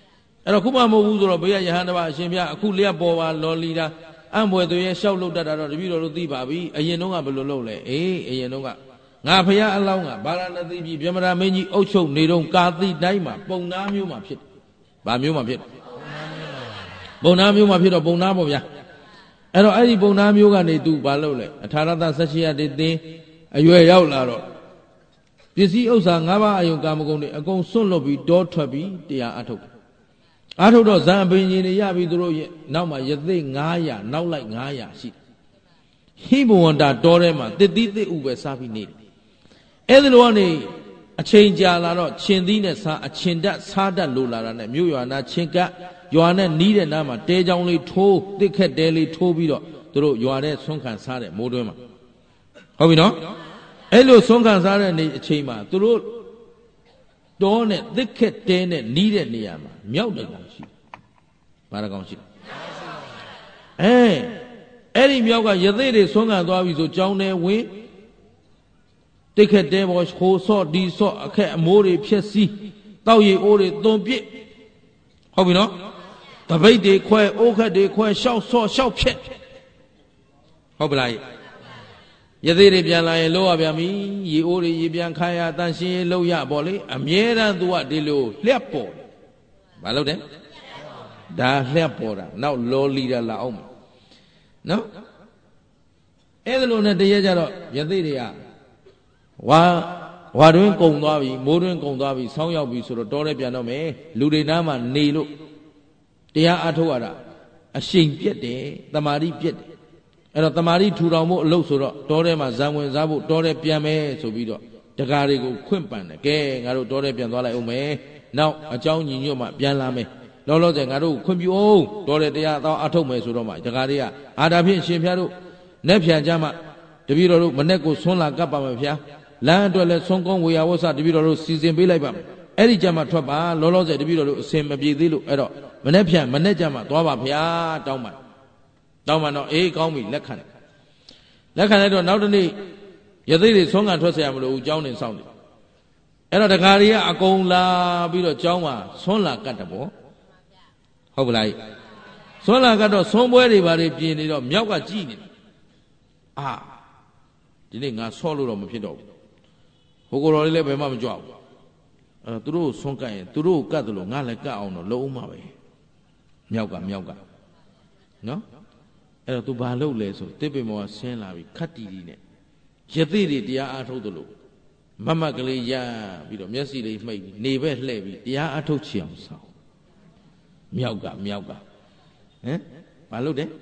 အဲ့တော့ခုမှမဟုတ်ဘူးဆိုတော့ဘေးကယဟန်တစ်ပါးအရှင်ဘုရားအခုလျက်ပေါ်ပါလော်လီတာအံ့ဘွယ်သူရဲ့ရှောက်လုတ်တတ်တာတော့တပည့်တော်တို့သိပါပြီအရင်တုန်းကဘယ်လိုလုပ်လဲအေးအရင်တုန်းကငါဘုရားအလောင်းကဗာရာဏသီပြည်ဗြဟ္မဏမင်းကြီးအုပ်ချုပ်နေတော့ကာတိတိုင်းမှာပုံနာမျိုးမှာဖြစ်ဗာမျိုးမှာဖြစ်ပုံနာမျိုးမှာဖြစ်တော့ပုံနာပေါ့ဗျာအဲ့တော့အဲ့ဒီပုံနာမျိုးကနေသူဘာလုပ်လဲအထာရတဆက်ရှိရတဲ့တင်းအရွယ်ရောက်လာတော့ပစ္စည်းဥစ္စာ၅ပါးအယုံကာမဂုဏ်တွေအကုန်စွန့်လွတ်ပြီးတောထွက်ပြီးတရားအထုတ်အထုတ်တော့ဇံအပင်ကြီးတွေရပြီးသူတို့ရဲ့နောက်မှာယသိငါးရာနောက်လိုက်ငါးရာရှိဟိဘဝန္တာတောထဲမှာတစ်တိတစ်ဥပဲစားပြီးနေတယ်အဲ့ဒီလိုကနေအချိန်ကြာလာတော့ရှင်သီးနဲ့စားအချင်းတက်စားတက်လိုလာတာနဲ့မြို့ရွာနာချင်းကပ်ရွာနဲ့နီးတဲ့နားမှာတဲချောင်းလေးထိုးတစ်ခက်တဲလေးထိုးပြီးတော့သူတို့ရွာတဲ့ဆွမ်းခံစားတဲ့မိုးတွင်းမှာဟုတ်ပြီနော်အဲ့လိုဆွမ်းခံစားတဲ့နေအချိန်မှာသူတို့တောနဲ့တစ်ခက်တဲနဲ့နီးတဲ့နေရာမှာမြောက်တကောင်ရှိဘာတကောင်ရှိအဲအဲ့ဒီမြောက်ကရသေးတွေဆွမ်းခံသွားပြီဆိုကြောင်းထဲဝင်တိတ်ခက်တဲပေါ်ခိုးဆော့ဒီဆော့အခက်အမိုးတွေဖြက်စီးတောက်ရည်အိုးတွေသွန်ပစ်ဟုတ်ပြီနော်တပိတ်တွေခွဲအိုးခက်တွေခွဲရှောက်ဆော့ရှောက်ဖြက်ဟုတ်ပလားရသေးတွေပြန်လာရင်လို့ရပြန်ပြီရေအိုးတွေရေပြန်ခိုင်းရတန်ရှင်းရေးလို့ရပေါ့လေအမြဲတမ်းသူကဒီလိုလျှက်ပေါ်ဘာလို့လဲဒါလျှက်ပေါ်တာနောက်လောလီတာလာအောင်နော်အဲ့ဒါလိုနဲ့တရက်ကြတော့ရသေးတွေကဝါဝါတွင်ကုံသွားပြီမိုးတွင်ကုံသွားပြီဆောင်းရောက်ပြီဆိုတော့တောထဲပြန်တော့မယ်လူတွေနားမှာနေလို့တရားအထုတ်ရတာအရှိန်ပြက်တယ်တမာတိပြက်တယ်အဲ့တော့တမာတိထူထောင်ဖို့အလုပ်ဆိုတော့တောထဲမှာဇံဝင်စားဖို့တောထဲပြန်မယ်ဆိုပြီးတော့တကားတွေကိုခွင့်ပန်တယ်ကဲငါတို့တောထဲပြန်သွားလိုက်အောင်မယ်နောက်အเจ้าညီညွတ်မှပြန်လာမယ်လောလောဆယ်ငါတို့ခွင့်ပြုအောင်တောထဲတရားတော့အထုတ်မယ်ဆိုတော့မှတကားတွေကအာဒါဖြင့်ရှင်ဖျားတို့နဲ့ပြန်ကြမှာတပည့်တော်တို့မနဲ့ကိုဆွန်းလာကပ်ပါမယ်ဖျားလမ်းအတွက်လည်းဆွန်းကုန်းဝေယဝဆတပည့်တော်တို့စီစဉ်ပေးလိုက်ပါမယ်အဲ့ဒီကြမှာထွက်ပါလောလောဆယ်တပည့်တော်တို့အစင်မပြေသေးလို့အဲ့တော့မနဲ့ပြန်မနဲ့ကြမှာသွားပါဖျားတောင်းပါတောင်းပါတော့အေးကောင်းပြီလက်ခံတယ်လက်ခံလိုက်တော့နောက်တနေ့ရသေးတွေဆွမ်းခံထွက်เสียမလို့ဦးကျောင်းနေဆောင်တယ်အဲ့တော့တခါရီကအကုန်လာပြီးတော့ကျောင်းမှာဆွမ်းလာကတ်တယ်ပေါ့ဟုတ်ပလားဆွမ်းလာကတ်တော့ဆွမ်းပွဲတွေဘာတွေပြင်နေတော့မြောက်ကကြည်နေတယ်အာဒီနေ့ငါဆော့လို့တော့မဖြစ်တော့ဘူးဟိုကိုတော်လေးလည်းဘယ်မှမကြွဘူးအဲသူတို့ဆွမ်းကတ်ရင်သူတို့ကတ်တယ်လို့ငါလည်းကတ်အောင်တော့လုံးအောင်ပါပဲမြောက်ကမြောက်ကနော်အဲ့တော့ तू ဘာလုပ်လဲဆိုတစ်ပင်မောကဆင်းလာပြီခတ်တီတီနဲ့ရသေးတွေတရားအားထုတ်တယ်လို့မမတ်ကလေးရပြီးတော့မျက်စိလေးမှိတ်ပြီးနေပဲလှဲ့ပြီးတရားအားထုတ်ချင်အောင်ဆောင်မြောက်ကမြောက်ကဟမ်ဘာလုပ်တယ်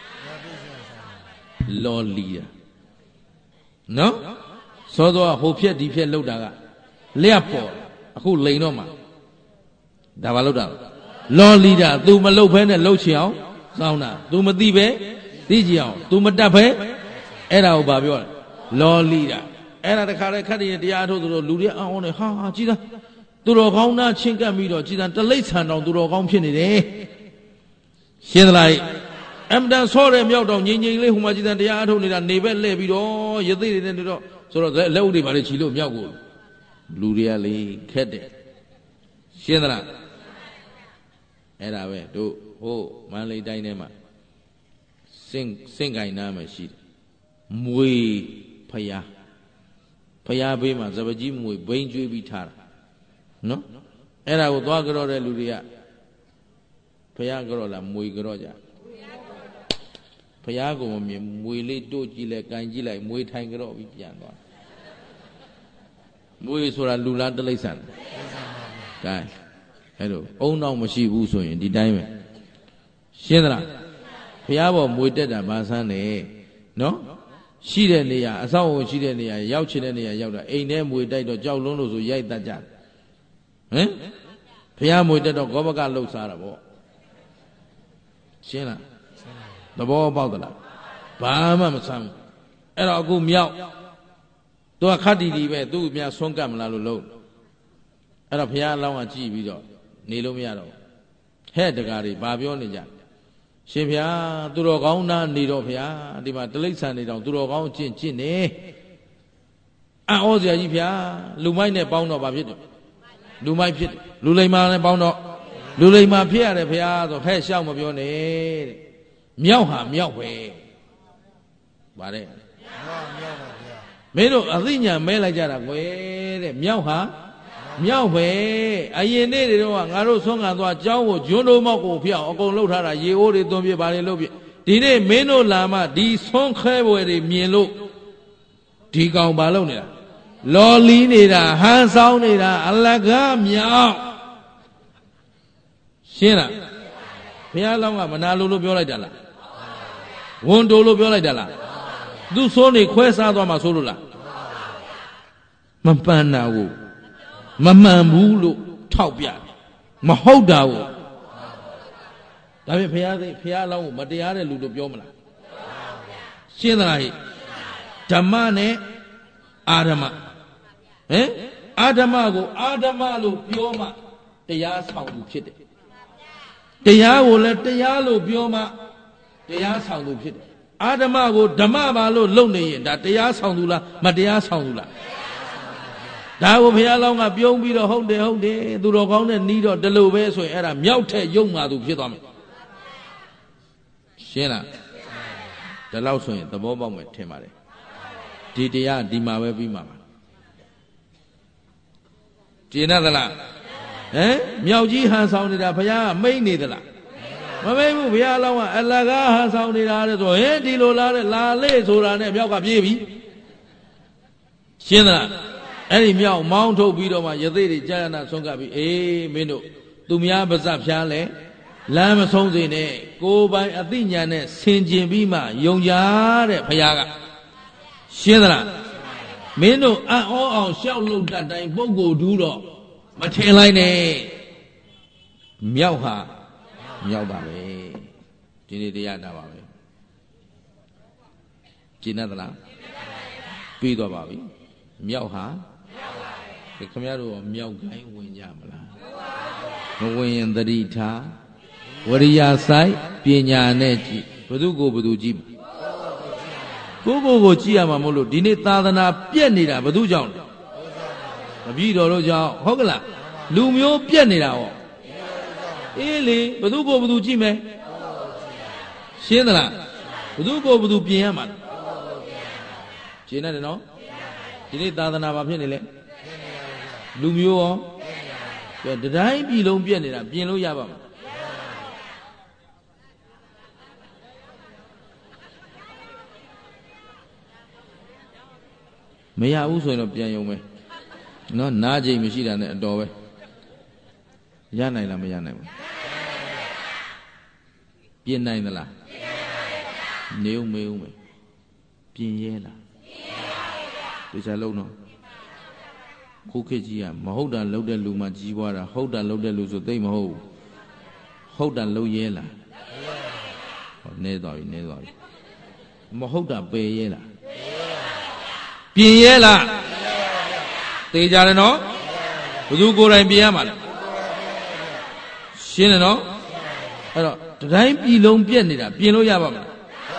လော်လီယာနော်စောစောဟိုဖြက်ဒီဖြက်လှုပ်တာကလျက်ပေါ်အခုလိန်တော့မှာဒါဘာလုပ်တာလော်လီတာ तू မလှုပ်ဖဲနဲ့လှုပ်ချင်အောင်စောင်းတာ तू မသိပဲသိကြအောင် तू မတတ်ပဲအဲ့ဒါကိုဘာပြောလဲလော်လီတာအဲ့ဒါတခါတည်းခတ်တည်းတရားထုတ်သူတို့လူတွေအောင်းအောင်းနေဟာဟာကြည်သာသူတော်ကောင်းသားချင်းကပ်ပြီးတော့ကြည်သာတလိမ့်ဆန်တောင်သူတော်ကောင်းဖြစ်နေတယ်ရှင်းသလားအမတန်ဆော့တဲ့မြောက်တောင်ငိမ့်ငိမ့်လေးဟိုမှာကြည်သာတရားအထုတ်နေတာနေပဲလှည့်ပြီးတော့ရသေးတွေနေတော့ဆိုတော့လက်ဥတွေပါလေချီလို့မြောက်ကိုလူတွေကလေခက်တယ်ရှင်းသလားအဲ့ဒါပဲတို့ဟိုမန္တလေးတိုင်းထဲမှာစင်စင်ကိုင်နားမှာရှိတယ်မွေဖျားဖျားဘေးမှာစပကြီးမွေဘိန်းကျွေးပြီးထားတာနော်အဲ့ဒါကိုသွားကြတော့တဲ့လူတွေကဖျားကြတော့လားမွေကြတော့ကြဖျားကိုမမြင်မွေလေးတို့ကြည့်လိုက်ကန်ကြည့်လိုက်မွေထိုင်ကြတော့ပြီးပြန်သွားမွေဆိုတာလူလားတလိမ့်ဆန်ကဲအဲ့လိုအုံတော့မရှိဘူးဆိုရင်ဒီတိုင်းပဲရှင်းသလားဘုရားပေါ်မွေတက်တာဘာဆန်းနေနော်ရှိတဲ့နေရာအဆောက်အုံရှိတဲ့နေရာရောက်ချင်တဲ့နေရာရောက်တာအိမ်ထဲမွေတိုက်တော့ကြောက်လုံးလို့ဆိုရိုက်တတ်ကြဟမ်ဘုရားမွေတက်တော့ဂောဘကလှုပ်ရှားတာပေါ့ရှင်းလားသဘောပေါက်သလားဘာမှမဆမ်းအဲ့တော့အခုမြောက်သူကခတ်တီတီပဲသူ့မြဆွန်းကတ်မလားလို့လို့အဲ့တော့ဘုရားအလောင်းကကြည့်ပြီးတော့နေလို့မရတော့ဟဲ့တကားတွေဘာပြောနေကြရှင်ဗျာသူတော်ကောင်းသားနေတော့ဗျာဒီမှာတလိမ့်ဆန်နေတော့သူတော်ကောင်းကျင့်ကျင့်နေအံ့ဩစရာကြီးဗျာလူမိုက်နဲ့ပေါင်းတော့ဘာဖြစ်တယ်လူမိုက်ဖြစ်တယ်လူလိမ္မာနဲ့ပေါင်းတော့လူလိမ္မာဖြစ်ရတယ်ဘုရားဆိုဟဲ့ရှောက်မပြောနဲ့တဲ့မြောက်ဟာမြောက်ပဲဗါတဲ့မင်းတို့အသိဉာဏ်မဲလိုက်ကြတာကွယ်တဲ့မြောက်ဟာမြောက်ပဲအရင်နေ့တွေတော့ငါတို့ဆုံးခံသွားကျောင်းကိုဂျွန်းတို့မောက်ကိုဖျောက်အကုန်လှုပ်ထားတာရေအိုးတွေသွန်းပြပါလေလှုပ်ပြဒီနေ့မင်းတို့လာမှဒီဆုံးခဲပွဲတွေမြင်လို့ဒီကောင်ဘာလုပ်နေတာလော်လီနေတာဟန်ဆောင်နေတာအလကားမြောက်ရှင်းလားဘုရားလောင်းကမနာလို့လို့ပြောလိုက်တာလားဝန်တိုလို့ပြောလိုက်တာလားသူဆိုးနေခွဲစားသွားမှဆိုးလို့လားမပန်းတာကိုမမှန်ဘူးလို့ထောက်ပြမဟုတ်တာကိုဒါဖြင့်ဘုရားသိဘုရားလောင်းကိုမတရားတဲ့လူတို့ပြောမလားရှင်းသလားဟိဓမ္မနဲ့အာဓမ္မဟင်အာဓမ္မကိုအာဓမ္မလို့ပြောမှတရားဆောင်သူဖြစ်တယ်တရားကိုလည်းတရားလို့ပြောမှတရားဆောင်သူဖြစ်တယ်အာဓမ္မကိုဓမ္မပါလို့လုပ်နေရင်ဒါတရားဆောင်သူလားမတရားဆောင်သူလားဒါကိုဘုရားလောင်းကပြုံးပြီးတော့ဟုတ်တယ်ဟုတ်တယ်သူတော်ကောင်းနဲ့နီးတော့ဒီလိုပဲဆိုရင်အဲ့ဒါမြောက်ထက်ယုံမှသူဖြစ်သွားမယ်ရှင်းလားဒါလောက်ဆိုရင်သဘောပေါက်မယ်ထင်ပါတယ်ဒီတရားဒီမှာပဲပြီးမှာပါကျင်သလားဟမ်မြောက်ကြီးဟန်ဆောင်နေတာဘုရားကမိတ်နေသလားမမိတ်ဘူးဘုရားလောင်းကအလကားဟန်ဆောင်နေတာတဲ့ဆိုဟဲ့ဒီလိုလားတဲ့လာလေဆိုတာနဲ့မြောက်ကပြေးပြီရှင်းသလားအဲ့ဒီမြောက်မောင်းထုတ်ပြီးတော့မှရသေးတွေကြာရနာဆုံးကပ်ပြီးအေးမင်းတို့သူများပါဇက်ဖျားလဲလမ်းမဆုံးစေနဲ့ကိုယ်ပိုင်အသိဉာဏ်နဲ့ဆင်ခြင်ပြီးမှယုံကြတဲ့ဘုရားကရှင်းသလားမင်းတို့အံ့ဩအောင်ရှောက်လို့တတ်တိုင်းပုဂ္ဂိုလ်တူးတော့မထင်လိုက်နဲ့မြောက်ဟာမြောက်ပါပဲဒီနေ့တရားတာပါပဲကျင့်သလားပြီးတော့ပါပြီမြောက်ဟာခင်ဗျားတို့မြောက်ကိုင်းဝင်ကြမလားမဝင်ရင်သတိထားဝရိယဆိုင်ပညာနဲ့ကြည့်ဘသူကိုဘသူကြည့်ကိုကိုကိုကြည့်ရမှာမဟုတ်လို့ဒီနေ့သာသနာပြက်နေတာဘသူကြောင့်လဲတပည့်တော်တို့ကြောင့်ဟုတ်ကလားလူမျိုးပြက်နေတာဟောအေးလေဘသူကိုဘသူကြည့်မယ်ရှင်းသလားဘသူကိုဘသူပြင်ရမှာရှင်းနေတယ်နော်ဒီနေ့သာသနာဘာဖြစ်နေလဲလူမျိုးရောကဲတတိုင်းပြည်လုံးပြက်နေတာပြင်လို့ရပါမလားမရဘူးဆိုရင်တော့ပြန်ယုံမယ်နော်နားချိန်မရှိတာနဲ့အတော်ပဲရနိုင်လားမရနိုင်ဘူးပြင်နိုင်သလားနေဦးမေးဦးမယ်ပြင်ရဲလားဒီစားလုံးတော့ခုခေတ်ကြီးကမဟုတ်တာလုပ်တဲ့လူမှကြီးပွားတာဟုတ်တာလုပ်တဲ့လူဆိုသိမဟုတ်ဟုတ်တာလုပ်ရဲလားဟောနေသွားပြီနေသွားပြီမဟုတ်တာပယ်ရဲလားပြင်ရဲလားသိကြတယ်နော်ဘယ်သူကိုယ်တိုင်ပြင်ရမှာလဲရှင်းတယ်နော်အဲ့တော့တတိုင်းပြည်လုံးပြက်နေတာပြင်လို့ရပါမလား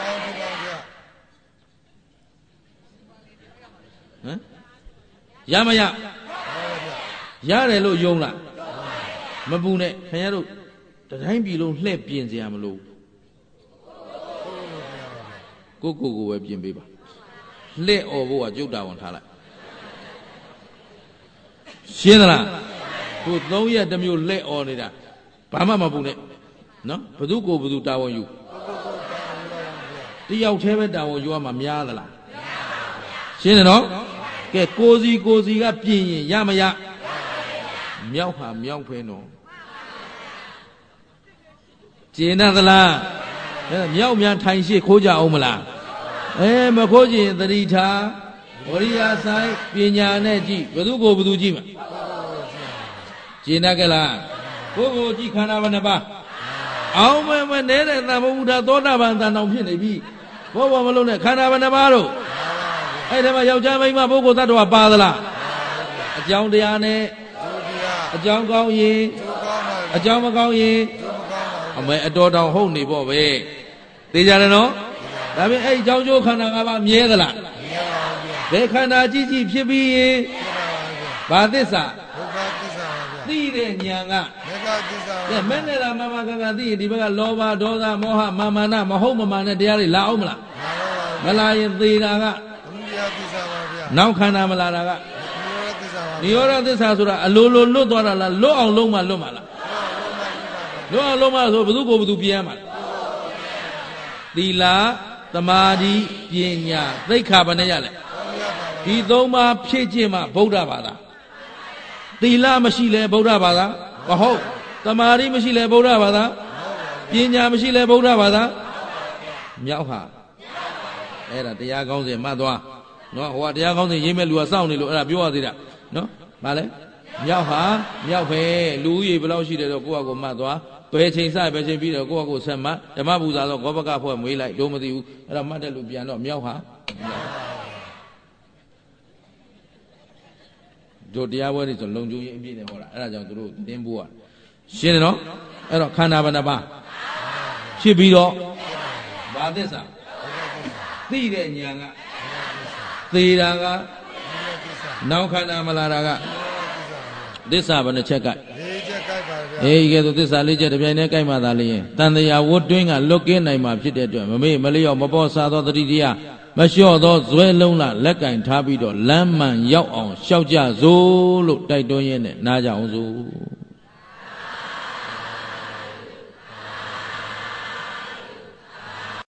ဟမ်ရမရရတယ်လို့ယုံလားမပူနဲ့ခင်ဗျားတို့တတိုင်းပြည်လုံးလှည့်ပြင်စရာမလိုကိုကိုကိုပဲပြင်ပေးပါလှည့်អော်ဖို့ကကျုပ်တာဝန်ထားလိုက်ရှင်းသလားကိုသုံးရက်တစ်မျိုးလှည့်អော်နေတာဘာမှမပူနဲ့နော်ဘသူကိုဘသူတာဝန်ယူတယောက်တည်းပဲတာဝန်ယူရမှာများသလားရှင်းတယ်နော်ကဲကိုစီကိုစီကပြင်ရင်ရမရမြောက်ဟာမြောက်ဖဲနော်ကျင်သလားအဲမြောက်များထိုင်ရှိခိုးကြအောင်မလားအဲမခိုးကြည့်ရင်သတိထားဝရိယဆိုင်ပညာနဲ့ကြည့်ဘသူကိုဘသူကြည့်မှာကျင်တတ်ကြလားကိုကိုကြည့်ခန္ဓာဘယ်နှပါအောင်မမနေတဲ့သံဘုဒ္ဓသောတာပန်တန်တော်ဖြစ်နေပြီဘောဘောမလုံးနဲ့ခန္ဓာဘယ်နှပါတော့အဲ့ဒါမှယောက်ျားမိန်းမပုဂ္ဂိုလ်သတ္တဝါပါသလားအကြောင်းတရားနဲ့အကြောင်းကောင်းရင်အကြောင်းမကောင်းရင်အမေအတော်တောင်ဟုတ်နေပေါ့ပဲသိကြတယ်နော်ဒါပြင်အဲ့အကြောင်းကျိုးခန္ဓာငါးပါးမြဲသလားဘယ်ခန္ဓာကြီးကြီးဖြစ်ပြီးရင်ဘာသစ္စာဒုက္ခသစ္စာပါဗျာသိတဲ့ဉာဏ်ကမေဃသစ္စာကဲမဲ့နေတာမမကကသိရင်ဒီဘက်ကလောဘဒေါသမောဟမာမာနမဟုတ်မမှန်တဲ့တရားတွေလာအောင်မလားမလာရင်သေတာကနောက်ခန္ဓာမလာတာကနိရောဓသစ္စာဆိုတာအလိုလိုလွတ်သွားတာလားလွတ်အောင်လုံးမလွတ်မှာလားလွတ်အောင်လုံးမဆိုဘယ်သူကိုဘယ်သူပြန်မှာသီလသမာဓိပညာသိက္ခာဘယ်နဲ့ရလဲဒီသုံးပါးဖြည့်ကျင့်မှဗုဒ္ဓဘာသာသီလမရှိလဲဗုဒ္ဓဘာသာမဟုတ်သမာဓိမရှိလဲဗုဒ္ဓဘာသာပညာမရှိလဲဗုဒ္ဓဘာသာမြောက်ဟာအဲ့ဒါတရားကောင်းစဉ်မှတ်သွားနော်ဟိုကတရားကောင်းစဉ်ရေးမဲ့လူကစောင့်နေလို့အဲ့ဒါပြောရသေးတာနော်ဗာလဲမြောက်ဟာမြောက်ပဲလူဦးရေဘယ်လောက်ရှိတယ်တော့ကိုယ့်အကိုမှတ်သွားဘယ်ချိန်စဘယ်ချိန်ပြီးတော့ကိုယ့်အကိုဆက်မှတ်ဓမ္မပူဇာတော့ဂောဘကဖွဲ့မွေးလိုက်လို့မသိဘူးအဲ့ဒါမှတ်တဲ့လူပြန်တော့မြောက်ဟာတို့တရားပွဲတွေဆိုလုံကျုံရင်အပြည့်နဲ့ဟောတာအဲ့ဒါကြောင့်တို့တင်းပိုးရရှင်းတယ်နော်အဲ့တော့ခန္ဓာဘယ်နှပါဖြစ်ပြီးတော့ဘာသစ္စာသိတဲ့ဉာဏ်ကသေတာကနောက်ခန္ဓာမလာတာကသစ္စာဘယ်နှချက်ကလေးချက်ကိုက်ပါဗျာအေးကဲဆိုသစ္စာလေးချက်တစ်ပြိုင်တည်းကိုက်မှသာလေရင်တန်တရားဝတ်တွင်းကလွတ်ကင်းနိုင်မှာဖြစ်တဲ့အတွက်မမေ့မလျော့မပေါ်စားသောတတိတရားမလျှော့သောဇွဲလုံးလားလက်ကင်ထားပြီးတော့လမ်းမှန်ရောက်အောင်ရှောက်ကြစို့လို့တိုက်တွန်းရင်းနဲ့နားကြအောင်စို့